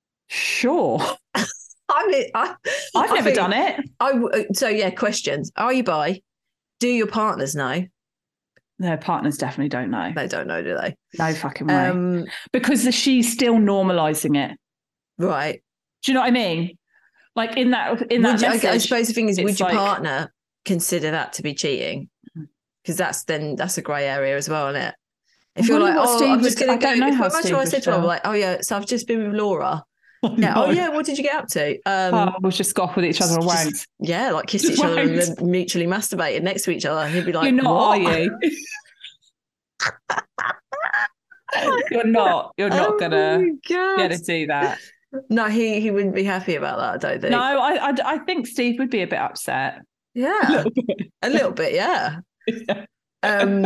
sure. I mean, I, I've I never think- done it. I w- so yeah. Questions: are you bi? Do your partners know? Their partners definitely don't know. They don't know, do they? No fucking way. Um, because the, she's still normalizing it. right. Do you know what I mean? Like in that in that Would you, I- message, I suppose the thing is, would it's your like- partner consider that to be cheating? Because that's then that's a grey area as well, isn't it? If I you're wonder like, what oh, Steve I'm just would- going to I go. don't know If how I imagine Steve I would said to him, feel. like, oh yeah, so I've just been with Laura. Oh, Yeah. Oh no. yeah. What did you get up to? Um, Oh, we'll just go off with each other and just- wanks. yeah, like kissed Just each other and wanked. then mutually masturbated next to each other. He'd be like, You're not, what? are you? You're not. You're not Oh gonna my God. get to do that. No, he he wouldn't be happy about that. I don't think. No, I, I, I think Steve would be a bit upset. Yeah, a little bit. Yeah. Um,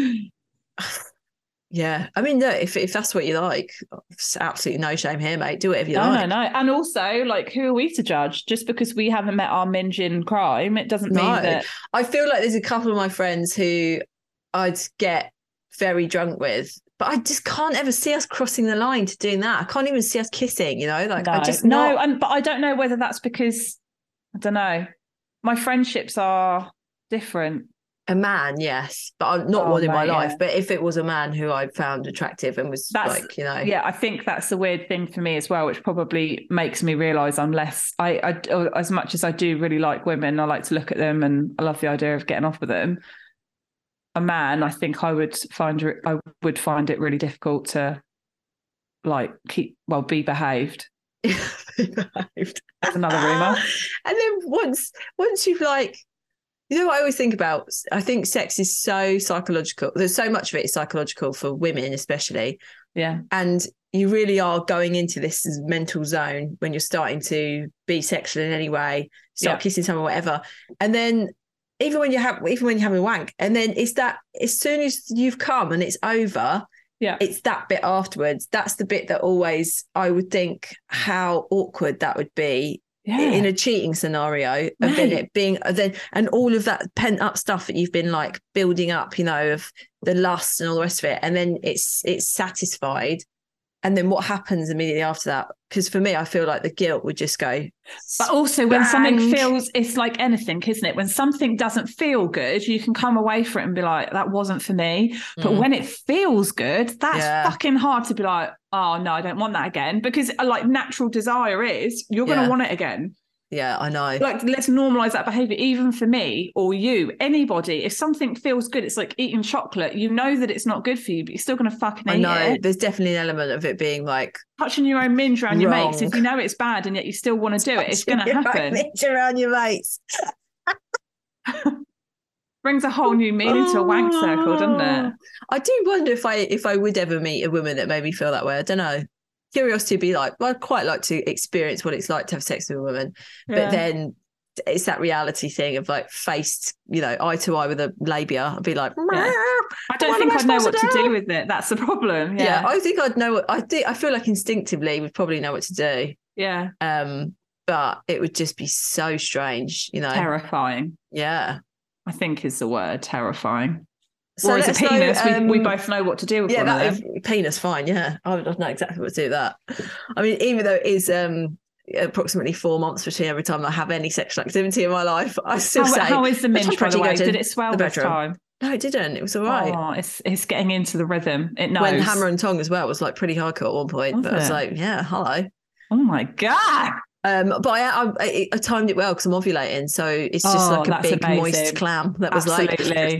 yeah. I mean, no, if if that's what you like, it's absolutely no shame here, mate. Do whatever you No, like. no, no. And also, like, who are we to judge? Just because we haven't met our minge in crime, it doesn't mean No. that. I feel like there's a couple of my friends who I'd get very drunk with, but I just can't ever see us crossing the line to doing that. I can't even see us kissing. You know, like No, I just no, not and but I don't know whether that's because I don't know. My friendships are different. a man, yes, but I'm not Oh, one in my mate, life. yeah. But if it was a man who I found attractive and was That's- like, you know, Yeah, I think that's the weird thing for me as well, which probably makes me realise I'm less. I, I, as much as I do really like women, I like to look at them, and I love the idea of getting off with them. A man, I think I would find it- I would find it really difficult to, like, keep well, be behaved. behaved. That's another rumour. And then once once you've like You know what I always think about? I think sex is so psychological. There's so much of it is psychological for women, especially. Yeah. And you really are going into this mental zone when you're starting to be sexual in any way, start Yeah. kissing someone, whatever. And then even when you have, even when you're having a wank, and then it's that as soon as you've come and it's over, Yeah. it's that bit afterwards. That's the bit that always, I would think, how awkward that would be. Yeah. In a cheating scenario, of then it being then and all of that pent up stuff that you've been like building up, you know, of the lust and all the rest of it, and then it's it's satisfied, and then what happens immediately after that? Because for me, I feel like the guilt would just go. But also when bang. something feels, it's like anything, isn't it? When something doesn't feel good, you can come away from it and be like, that wasn't for me. But Mm. when it feels good, that's Yeah. fucking hard to be like, oh no, I don't want that again. Because like natural desire is, you're going to Yeah. want it again. Yeah, I know. Like, let's normalize that behavior, even for me or you, anybody. If something feels good, it's like eating chocolate. You know that it's not good for you, but you're still going to fucking I eat know. it. There's definitely an element of it being like Touching your own minge around your mates, Wrong. if you know it's bad and yet you still want to do it, it's going to You're right, happen. Mitch, around your mates. Brings a whole new meaning to a wank circle, doesn't it? I do wonder if I if I would ever meet a woman that made me feel that way. I don't know. Curiosity would be like, well, I'd quite like to experience what it's like to have sex with a woman. Yeah. But then it's that reality thing of like faced, you know, eye to eye with a labia. I'd be like, Yeah. I don't What think am I I'd know supposed what to to do? do with it. That's the problem. yeah. Yeah. I think I'd know what I think. I feel like instinctively we'd probably know what to do. Yeah. Um, but it would just be so strange, you know. Terrifying, Yeah. I think is the word, terrifying. So Whereas a let us know, penis, we, we um, both know what to do with Yeah, one of that them. is, penis, fine. Yeah, I would know exactly what to do with that. I mean, even though it is um, approximately four months between every time I have any sexual activity in my life, I still How, say. how is the "Let's minge, by the actually go way? to Did it swell the this bedroom." time? No, it didn't. It was all right. Oh, it's it's getting into the rhythm. It knows. When hammer and tongue as well was like pretty hardcore at one point, Was but I was it? like, yeah, hello. Oh my God. Um, but I, I, I, I timed it well because I'm ovulating, so it's just Oh, like a that's big moist amazing. clam that was Absolutely. like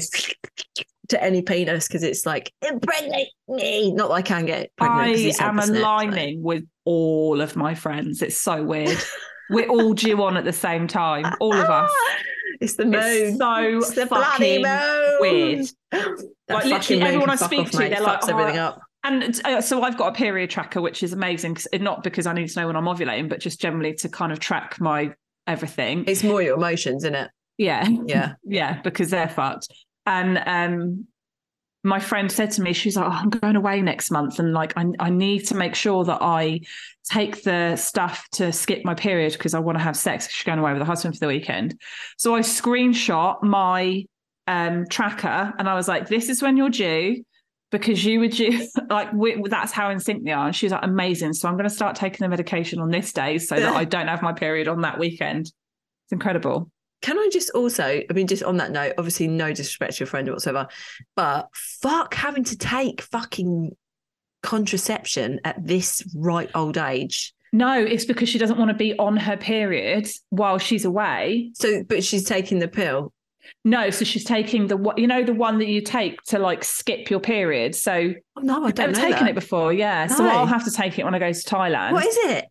to any penis because it's like impregnate me. Not that I can get pregnant. 'cause I he's am helpless, isn't it? So- aligning with all of my friends. It's so weird. We're all due on at the same time, all of us. It's the moon. It's so It's the bloody fucking moon. weird. That Like, fucking literally moon everyone can I fuck speak off, to, mate. they're Fucks like, everything "Oh, up. And uh, so I've got a period tracker, which is amazing, 'cause- not because I need to know when I'm ovulating, but just generally to kind of track my everything. It's more your emotions, isn't it? Yeah. Yeah. Yeah, because they're fucked. And um, my friend said to me, she's like, oh, I'm going away next month. And like, I, I need to make sure that I take the stuff to skip my period because I want to have sex. She's going away with her husband for the weekend. So I screenshot my um, tracker and I was like, this is when you're due. Because you were due, like, we, that's how in sync they are. And she was like, amazing. So I'm going to start taking the medication on this day so that I don't have my period on that weekend. It's incredible. Can I just also, I mean, just on that note, obviously no disrespect to your friend whatsoever, but fuck having to take fucking contraception at this right old age. No, it's because she doesn't want to be on her period while she's away. So, but she's taking the pill. No, so she's taking the, you know, the one that you take to like skip your period. So Oh, no, I I've don't never know taken that. it before. Yeah. So No. I'll have to take it when I go to Thailand. What is it?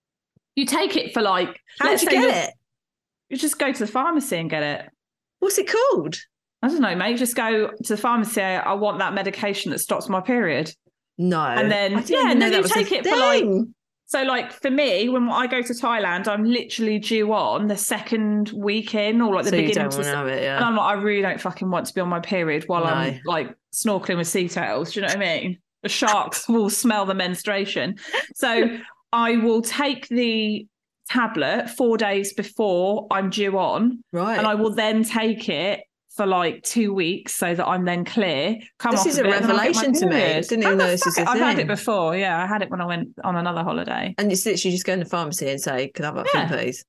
You take it for like, How let's do you say get you're- it? You just go to the pharmacy and get it. What's it called? I don't know, mate. Just go to the pharmacy. I want that medication that stops my period. No. And then- I didn't yeah, even and know then that you was a take it for, like, thing. So like for me, when I go to Thailand, I'm literally due on the second week in or like the So you beginning. don't to want to have it, And yeah. I'm like, I really don't fucking want to be on my period while I'm No. like snorkeling with sea turtles. Do you know what I mean? The sharks will smell the menstruation. So I will take the tablet four days before I'm due on, Right. and I will then take it for like two weeks so that I'm then clear. Come This off is of a it, and then I'll get my revelation to me. I period. didn't even Oh, know the this was fuck a it. I've had it thing. before. Yeah, I had it when I went on another holiday. And it's literally just go in the pharmacy and say, can I have that Yeah. thing, please?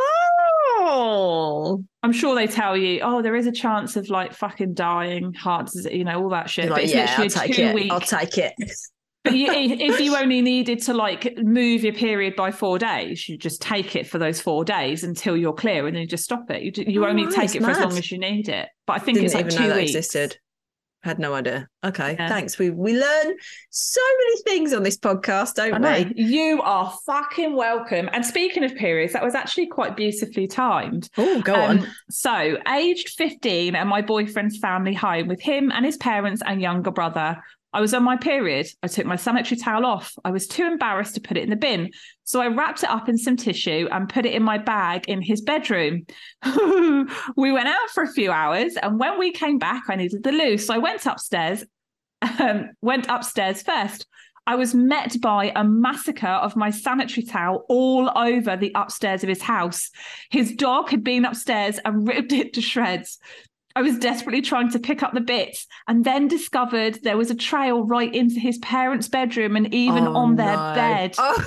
Oh. I'm sure they tell you, oh, there is a chance of like fucking dying, heart disease, you know, all that shit. You're But like, it's yeah, I'll literally a take two it. week. I'll take it. But you, if you only needed to like move your period by four days, you just take it for those four days until you're clear, and then you just stop it. You, you Oh, only right, take it's it for as mad. long as you need it. But I think Didn't it's like even two know that weeks. existed. Had no idea. Okay, Yeah. thanks. We we learn so many things on this podcast, don't I know. we? You are fucking welcome. And speaking of periods, that was actually quite beautifully timed. Oh, go Um, on. So, aged fifteen, at my boyfriend's family home with him and his parents and younger brother, I was on my period. I took my sanitary towel off. I was too embarrassed to put it in the bin. So I wrapped it up in some tissue and put it in my bag in his bedroom. We went out for a few hours. And when we came back, I needed the loo. So I went upstairs, um, went upstairs first. I was met by a massacre of my sanitary towel all over the upstairs of his house. His dog had been upstairs and ripped it to shreds. I was desperately trying to pick up the bits and then discovered there was a trail right into his parents' bedroom and even Oh, on their no. bed. Oh.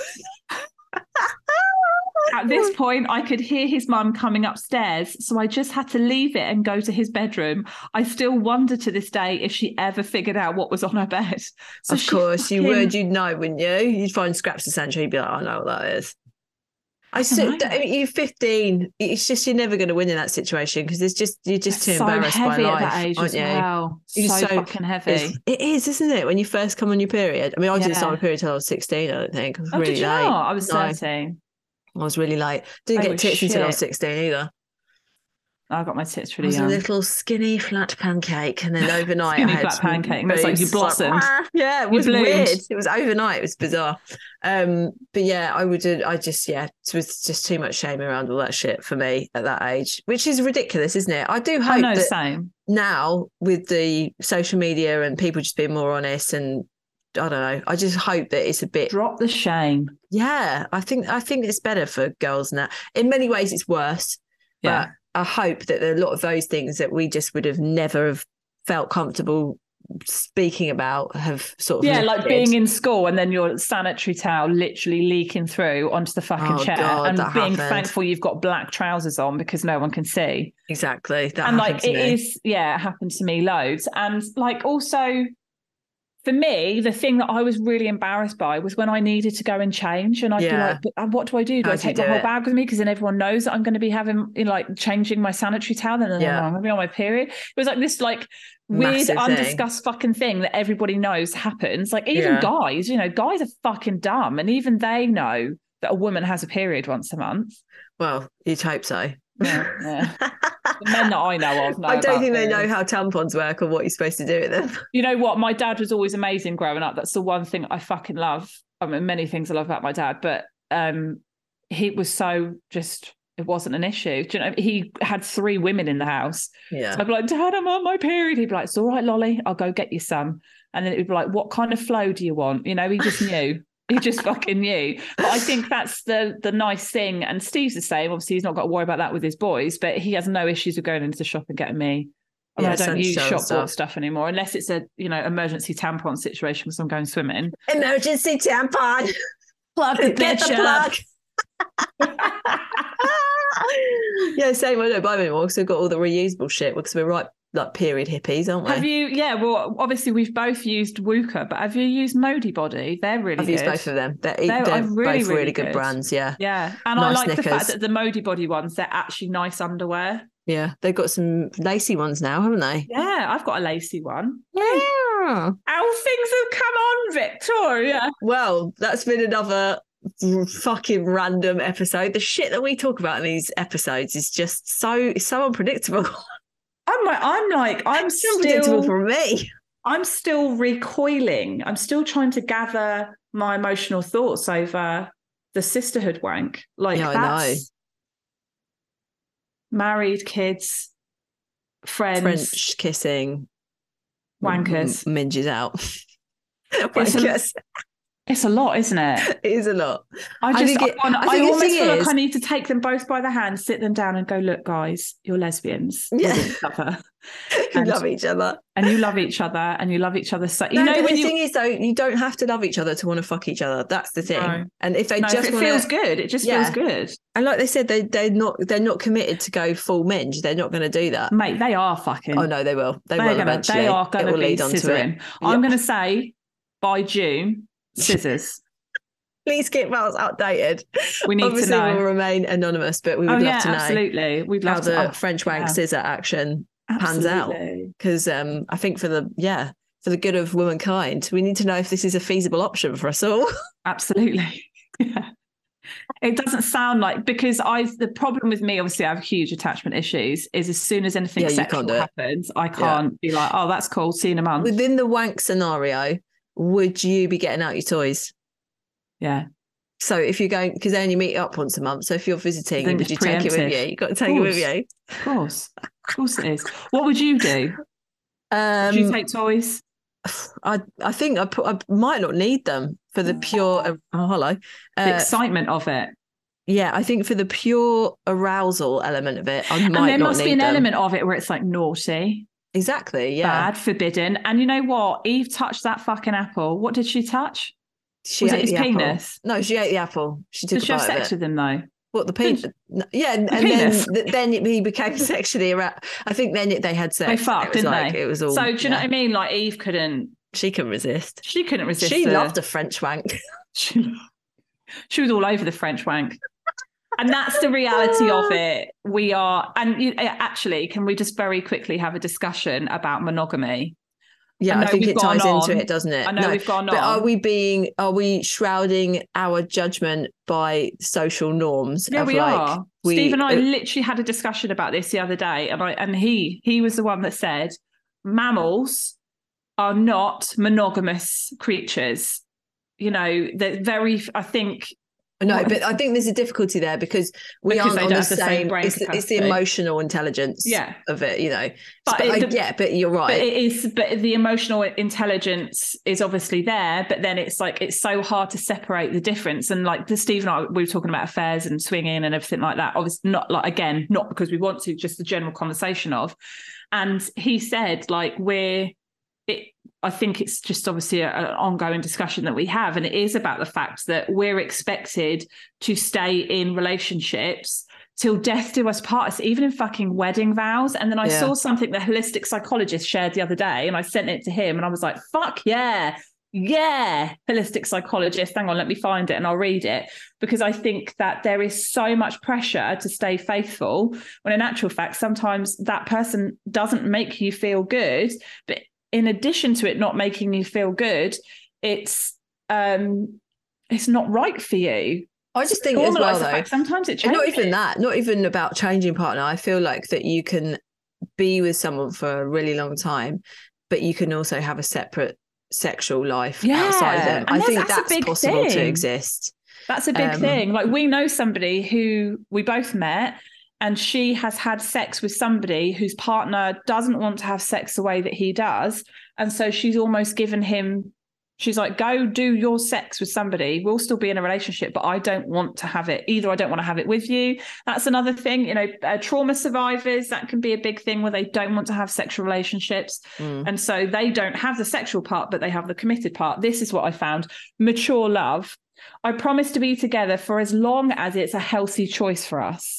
At this point, I could hear his mum coming upstairs, so I just had to leave it and go to his bedroom. I still wonder to this day if she ever figured out what was on her bed. So Of she course, you fucking- would. You'd know, wouldn't you? You'd find scraps of sanitary. You'd be like, I know what that is. I, so, know. I mean, you're fifteen. It's just you're never going to win in that situation because it's just you're just too so embarrassed by heavy life, at that age aren't as you? well. You're So, just so- fucking heavy. It's, it is, isn't it? When you first come on your period. I mean, I didn't Yeah. start my period until I was sixteen. I don't think. I was Oh, really did you late. not? I was No. thirteen. I was really late. Didn't I get was tits until I was shit. sixteen either. I got my tits I really was young. a little skinny flat pancake, and then overnight Skinny I had flat some pancake, and it's like you boobs. Like, blossomed. "Ah." yeah, it You was bloomed. weird. It was overnight. It was bizarre. Um, but yeah, I would. I just yeah, it was just too much shame around all that shit for me at that age, which is ridiculous, isn't it? I do I hope know, that same. now with the social media and people just being more honest, and I don't know. I just hope that it's a bit. Drop the shame. Yeah, I think I think it's better for girls now. In many ways, it's worse. Yeah. But I hope that a lot of those things that we just would have never have felt comfortable speaking about have sort of Yeah, like lifted. being in school and then your sanitary towel literally leaking through onto the fucking Oh, chair God, and that being happened. thankful you've got black trousers on because no one can see. Exactly. That And happened like to it me. is, yeah, it happened to me loads. And like also for me, the thing that I was really embarrassed by was when I needed to go and change, and I'd Yeah. be like, but uh, what do I do? Do How I do you take my do whole it? bag with me? Because then everyone knows that I'm going to be having, you know, like changing my sanitary towel, and then Yeah. I'm going to be on my period. It was like this like weird, Massive thing. undiscussed fucking thing that everybody knows happens. Like even Yeah. guys, you know, guys are fucking dumb, and even they know that a woman has a period once a month. Well, you'd hope so. Yeah, yeah. The men that I know of know I don't about think they know periods. how tampons work or what you're supposed to do with them. You know what? My dad was always amazing growing up. That's the one thing I fucking love. I mean, many things I love about my dad, but um, he was so just, it wasn't an issue. Do you know, he had three women in the house. Yeah. So I'd be like, Dad, I'm on my period. He'd be like, it's all right, Lolly, I'll go get you some. And then it would be like, what kind of flow do you want? You know, he just knew. He just fucking knew. But I think that's the the nice thing. And Steve's the same. Obviously, he's not got to worry about that with his boys, but he has no issues with going into the shop and getting me. I, mean, Yeah, I don't essential use shop stuff. bought stuff anymore, unless it's a you know emergency tampon situation because I'm going swimming. Emergency tampon. Plug the Get the plug. Yeah, same. I don't buy them anymore because we've got all the reusable shit because we're right like period hippies, aren't we? Have you? Yeah. Well, obviously we've both used Wooka, but have you used Modi Body? They're really I've good. used both of them. They're, They're- they're I'm really, both really, really good, good. brands. Yeah. Yeah, and Nice I like the knickers. fact that the Modi Body ones, they're actually nice underwear. Yeah. They've got some lacy ones now, haven't they? Yeah, I've got a lacy one. Yeah. How things have come on, Victoria. Well, that's been another fucking random episode. The shit that we talk about in these episodes is just so it's so unpredictable. I'm like, I'm like, I'm It's unpredictable still, for me. I'm still recoiling. I'm still trying to gather my emotional thoughts over the sisterhood wank. Like Yeah, I that's know. married, kids, friends, French kissing, wankers. m- minges out. It's a- Wankers. It's a lot, isn't it? It is a lot. I I just, think I, it- want- I I, think the almost thing feel is- like I need to take them both by the hand, sit them down, and go, look, guys, you're lesbians. Yeah. With each other. You And- love each other. And you love each other, and you love each other. So you No, know but when the you. thing is, though, you don't have to love each other to want to fuck each other. That's the thing. No. And if they No, if just it want feels to, good. It just Yeah. feels good, and like they said, they they're not they're not committed to go full minge. They're not going to do that. mate. They are fucking. Oh no, they will. They They're will gonna, eventually. they are It going to will be lead on to it. scissoring. I'm Yep. going to say by June, scissors. Please keep us updated. We need to Obviously, know. we'll remain anonymous, but we would Oh love yeah, to know absolutely. We'd how love the to. oh, French wank yeah. scissor action pans out. Absolutely. Because um, I think for the, yeah, for the good of womankind, we need to know if this is a feasible option for us all. Absolutely. Yeah. It doesn't sound like, because I, the problem with me, obviously I have huge attachment issues, is as soon as anything Yeah, you can't sexual do it. happens, I can't be like, oh, that's cool, see you in a month. Within the wank scenario, would you be getting out your toys? Yeah. So if you're going, because they only meet up once a month. So if you're visiting, Then would it's you take it with preemptive. you? You've got to take it with you. Of course. Of course it is. What would you do? Um, Would you take toys? I I think I, put, I might not need them for the pure. Oh, hello. The Uh, excitement of it. yeah, I think for the pure arousal element of it, I might And there not must need be an them. element of it where it's like naughty, Exactly. Yeah. bad, forbidden. And you know what? Eve touched that fucking apple. What did she touch? She Was it ate his the apple. penis? No, she ate the apple. She took Did she a have bite of sex it. with him though? What, the penis? Did- Yeah, and, The and penis? then then he became sexually aroused. I think then it, they had sex. They and fucked, it was didn't like, they? It was all. So do you know yeah. what I mean? Like Eve couldn't, She couldn't resist. she couldn't resist. She the- loved a French wank. She, she was all over the French wank. And that's the reality of it. We are, and you, actually, can we just very quickly have a discussion about monogamy? Yeah, I I, know think we've it ties gone into on. it, doesn't it? I know we've gone But are on. we being, are we shrouding our judgment by social norms? Yeah, of we like, are. we- Steve and I uh, literally had a discussion about this the other day, and I and he he was the one that said mammals are not monogamous creatures. You know, they're very. I think. No, but I think there's a difficulty there because we Because aren't they on don't the have the same same. brain It's, the- it's the capacity. emotional intelligence Yeah. of it, you know. But But, it- I, the- yeah, but you're right. But it is, but the emotional intelligence is obviously there. But then it's like it's so hard to separate the difference. And like the Steve and I, we were talking about affairs and swinging and everything like that. Obviously, not like again, not because we want to, just the general conversation of. And he said, like we're, it. I think it's just obviously a- an ongoing discussion that we have, and it is about the fact that we're expected to stay in relationships till death do us part. It's even in fucking wedding vows. And then I Yeah. saw something the holistic psychologist shared the other day, and I sent it to him, and I was like, "Fuck yeah, yeah!" Holistic psychologist. Hang on, let me find it, and I'll read it, because I think that there is so much pressure to stay faithful when, in actual fact, sometimes that person doesn't make you feel good, but in addition to it not making you feel good, it's um it's not right for you. I just think Normalised as well, the though, fact sometimes it and changes. not even that, not even about changing partner. I feel like that you can be with someone for a really long time, but you can also have a separate sexual life Yeah, outside them. and I think that's- that's a that's big possible to thing. exist. That's a big Um, thing. Like we know somebody who we both met, and she has had sex with somebody whose partner doesn't want to have sex the way that he does. And so she's almost given him, she's like, go do your sex with somebody. We'll still be in a relationship, but I don't want to have it. Either I don't want to have it with you. That's another thing, you know, uh, trauma survivors, that can be a big thing where they don't want to have sexual relationships. Mm. And so they don't have the sexual part, but they have the committed part. This is what I found. Mature love. I promise to be together for as long as it's a healthy choice for us.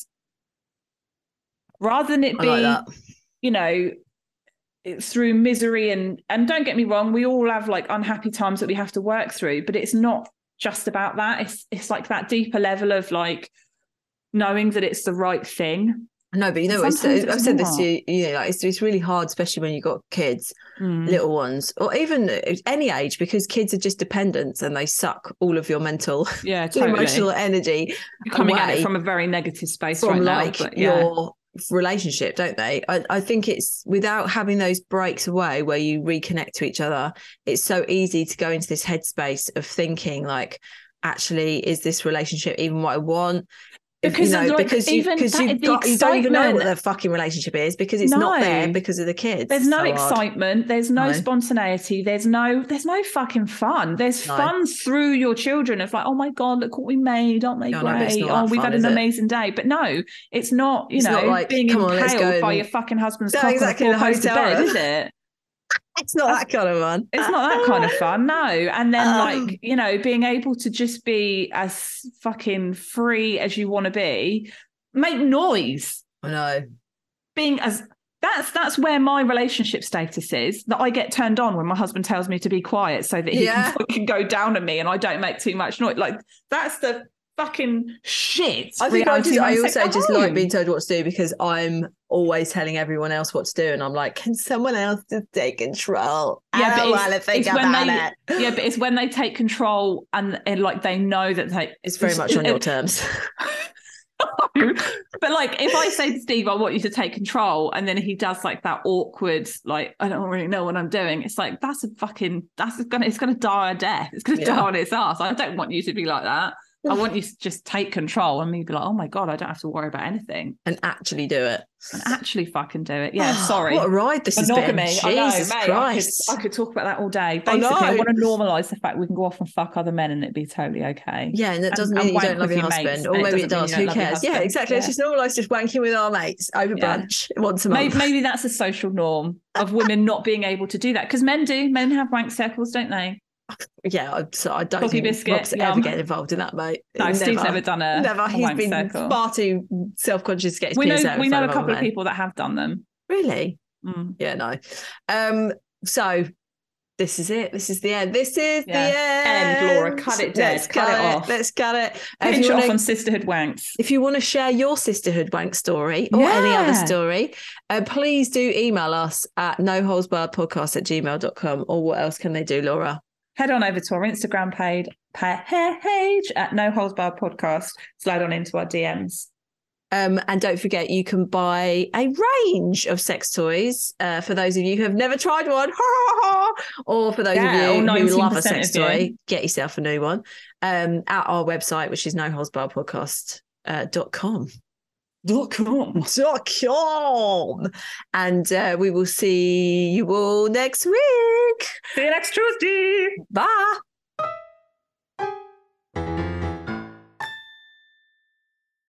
Rather than it I be, like that. you know, it's through misery and and don't get me wrong, we all have like unhappy times that we have to work through, but it's not just about that. It's it's like that deeper level of like knowing that it's the right thing. No, but you know, it's, Sometimes I've it's said this not. to you, you know, like it's, it's really hard, especially when you've got kids, Mm. little ones, or even at any age, because kids are just dependents and they suck all of your mental, Yeah, totally. emotional energy You're coming at away it from a very negative space from right now. like But yeah. your relationship, don't they? I, I think it's without having those breaks away where you reconnect to each other, it's so easy to go into this headspace of thinking like, actually, is this relationship even what I want? If, Because you know, like, because you even because that- you've the got you don't even know what excitement- the fucking relationship is because it's not No. there because of the kids. There's no So hard. excitement. There's no, No. spontaneity. There's no. There's no fucking fun. There's No. fun through your children of like, oh my god, look what we made. Aren't they No, no, but it's great? not Oh, that we've fun, had an is it? amazing day. But no, it's not. You It's know, not like, being come on, let's impaled go by and- your fucking husband's No, cock exactly, on the the four-poster hotel bed, room. is it? It's not that kind of fun. It's not that kind of fun, no. And then, Oh. like, you know, being able to just be as fucking free as you want to be, make noise. I know. Being as that's that's where my relationship status is, that I get turned on when my husband tells me to be quiet so that he Yeah. can fucking go down on me and I don't make too much noise. Like that's the fucking shit. I think I, just, I also just home. like being told what to do because I'm always telling everyone else what to do, and I'm like, can someone else just take control? Yeah, I don't but want to think it's when about they, it. Yeah, but it's when they take control and, and like they know that they. It's very much on your terms. But like if I say to Steve, I want you to take control, and then he does like that awkward, like I don't really know what I'm doing. It's like that's a fucking that's gonna it's gonna die a death. It's gonna Yeah. die on its ass. I don't want you to be like that. I want you to just take control and me be like, oh my God, I don't have to worry about anything. And actually do it. And actually fucking do it. Yeah, sorry. What a ride this has been. Monogamy. I know, Jesus mate, Christ. I could, I could talk about that all day. I Basically, I, know. want to normalise the fact we can go off and fuck other men and it'd be totally okay. Yeah, and that doesn't And- mean and you don't wank love with your your husband. mates, Or and it maybe it doesn't mean does. you Who don't love your cares? Yeah, husband. exactly. Let's Yeah. just normalise just wanking with our mates over Yeah. brunch once a month. Maybe, maybe that's a social norm of women not being able to do that. Because men do. Men have wank circles, don't they? Yeah, I- so I don't Coffee think biscuit, Rob's ever yum. get involved in that, mate. No, Steve's never done a, Never. a He's wank been circle. far too self-conscious to get his We penis know, out in we know front a of couple other of men. people that have done them. Really? Mm. Yeah, no. Um, so this is it. This is the end. This is Yeah. the end. End, Laura. Cut it dead. Let's Cut cut it it. off. Let's cut it. Uh, if Pinch you it off wanna- on sisterhood wanks. If you want to share your sisterhood wank story or any other Yeah. story, uh, please do email us at noholesbarredpodcast at gmail dot com. Or what else can they do, Laura? Head on over to our Instagram page, page at No Holds Barred Podcast. Slide on into our D Ms. Um, and don't forget, you can buy a range of sex toys uh, for those of you who have never tried one, or for those Yeah, of or you who love a nineteen percent sex of you. toy, get yourself a new one um, at our website, which is no holds barred podcast dot com. Dot com. Dot com. And uh, we will see you all next week. See you next Tuesday. Bye.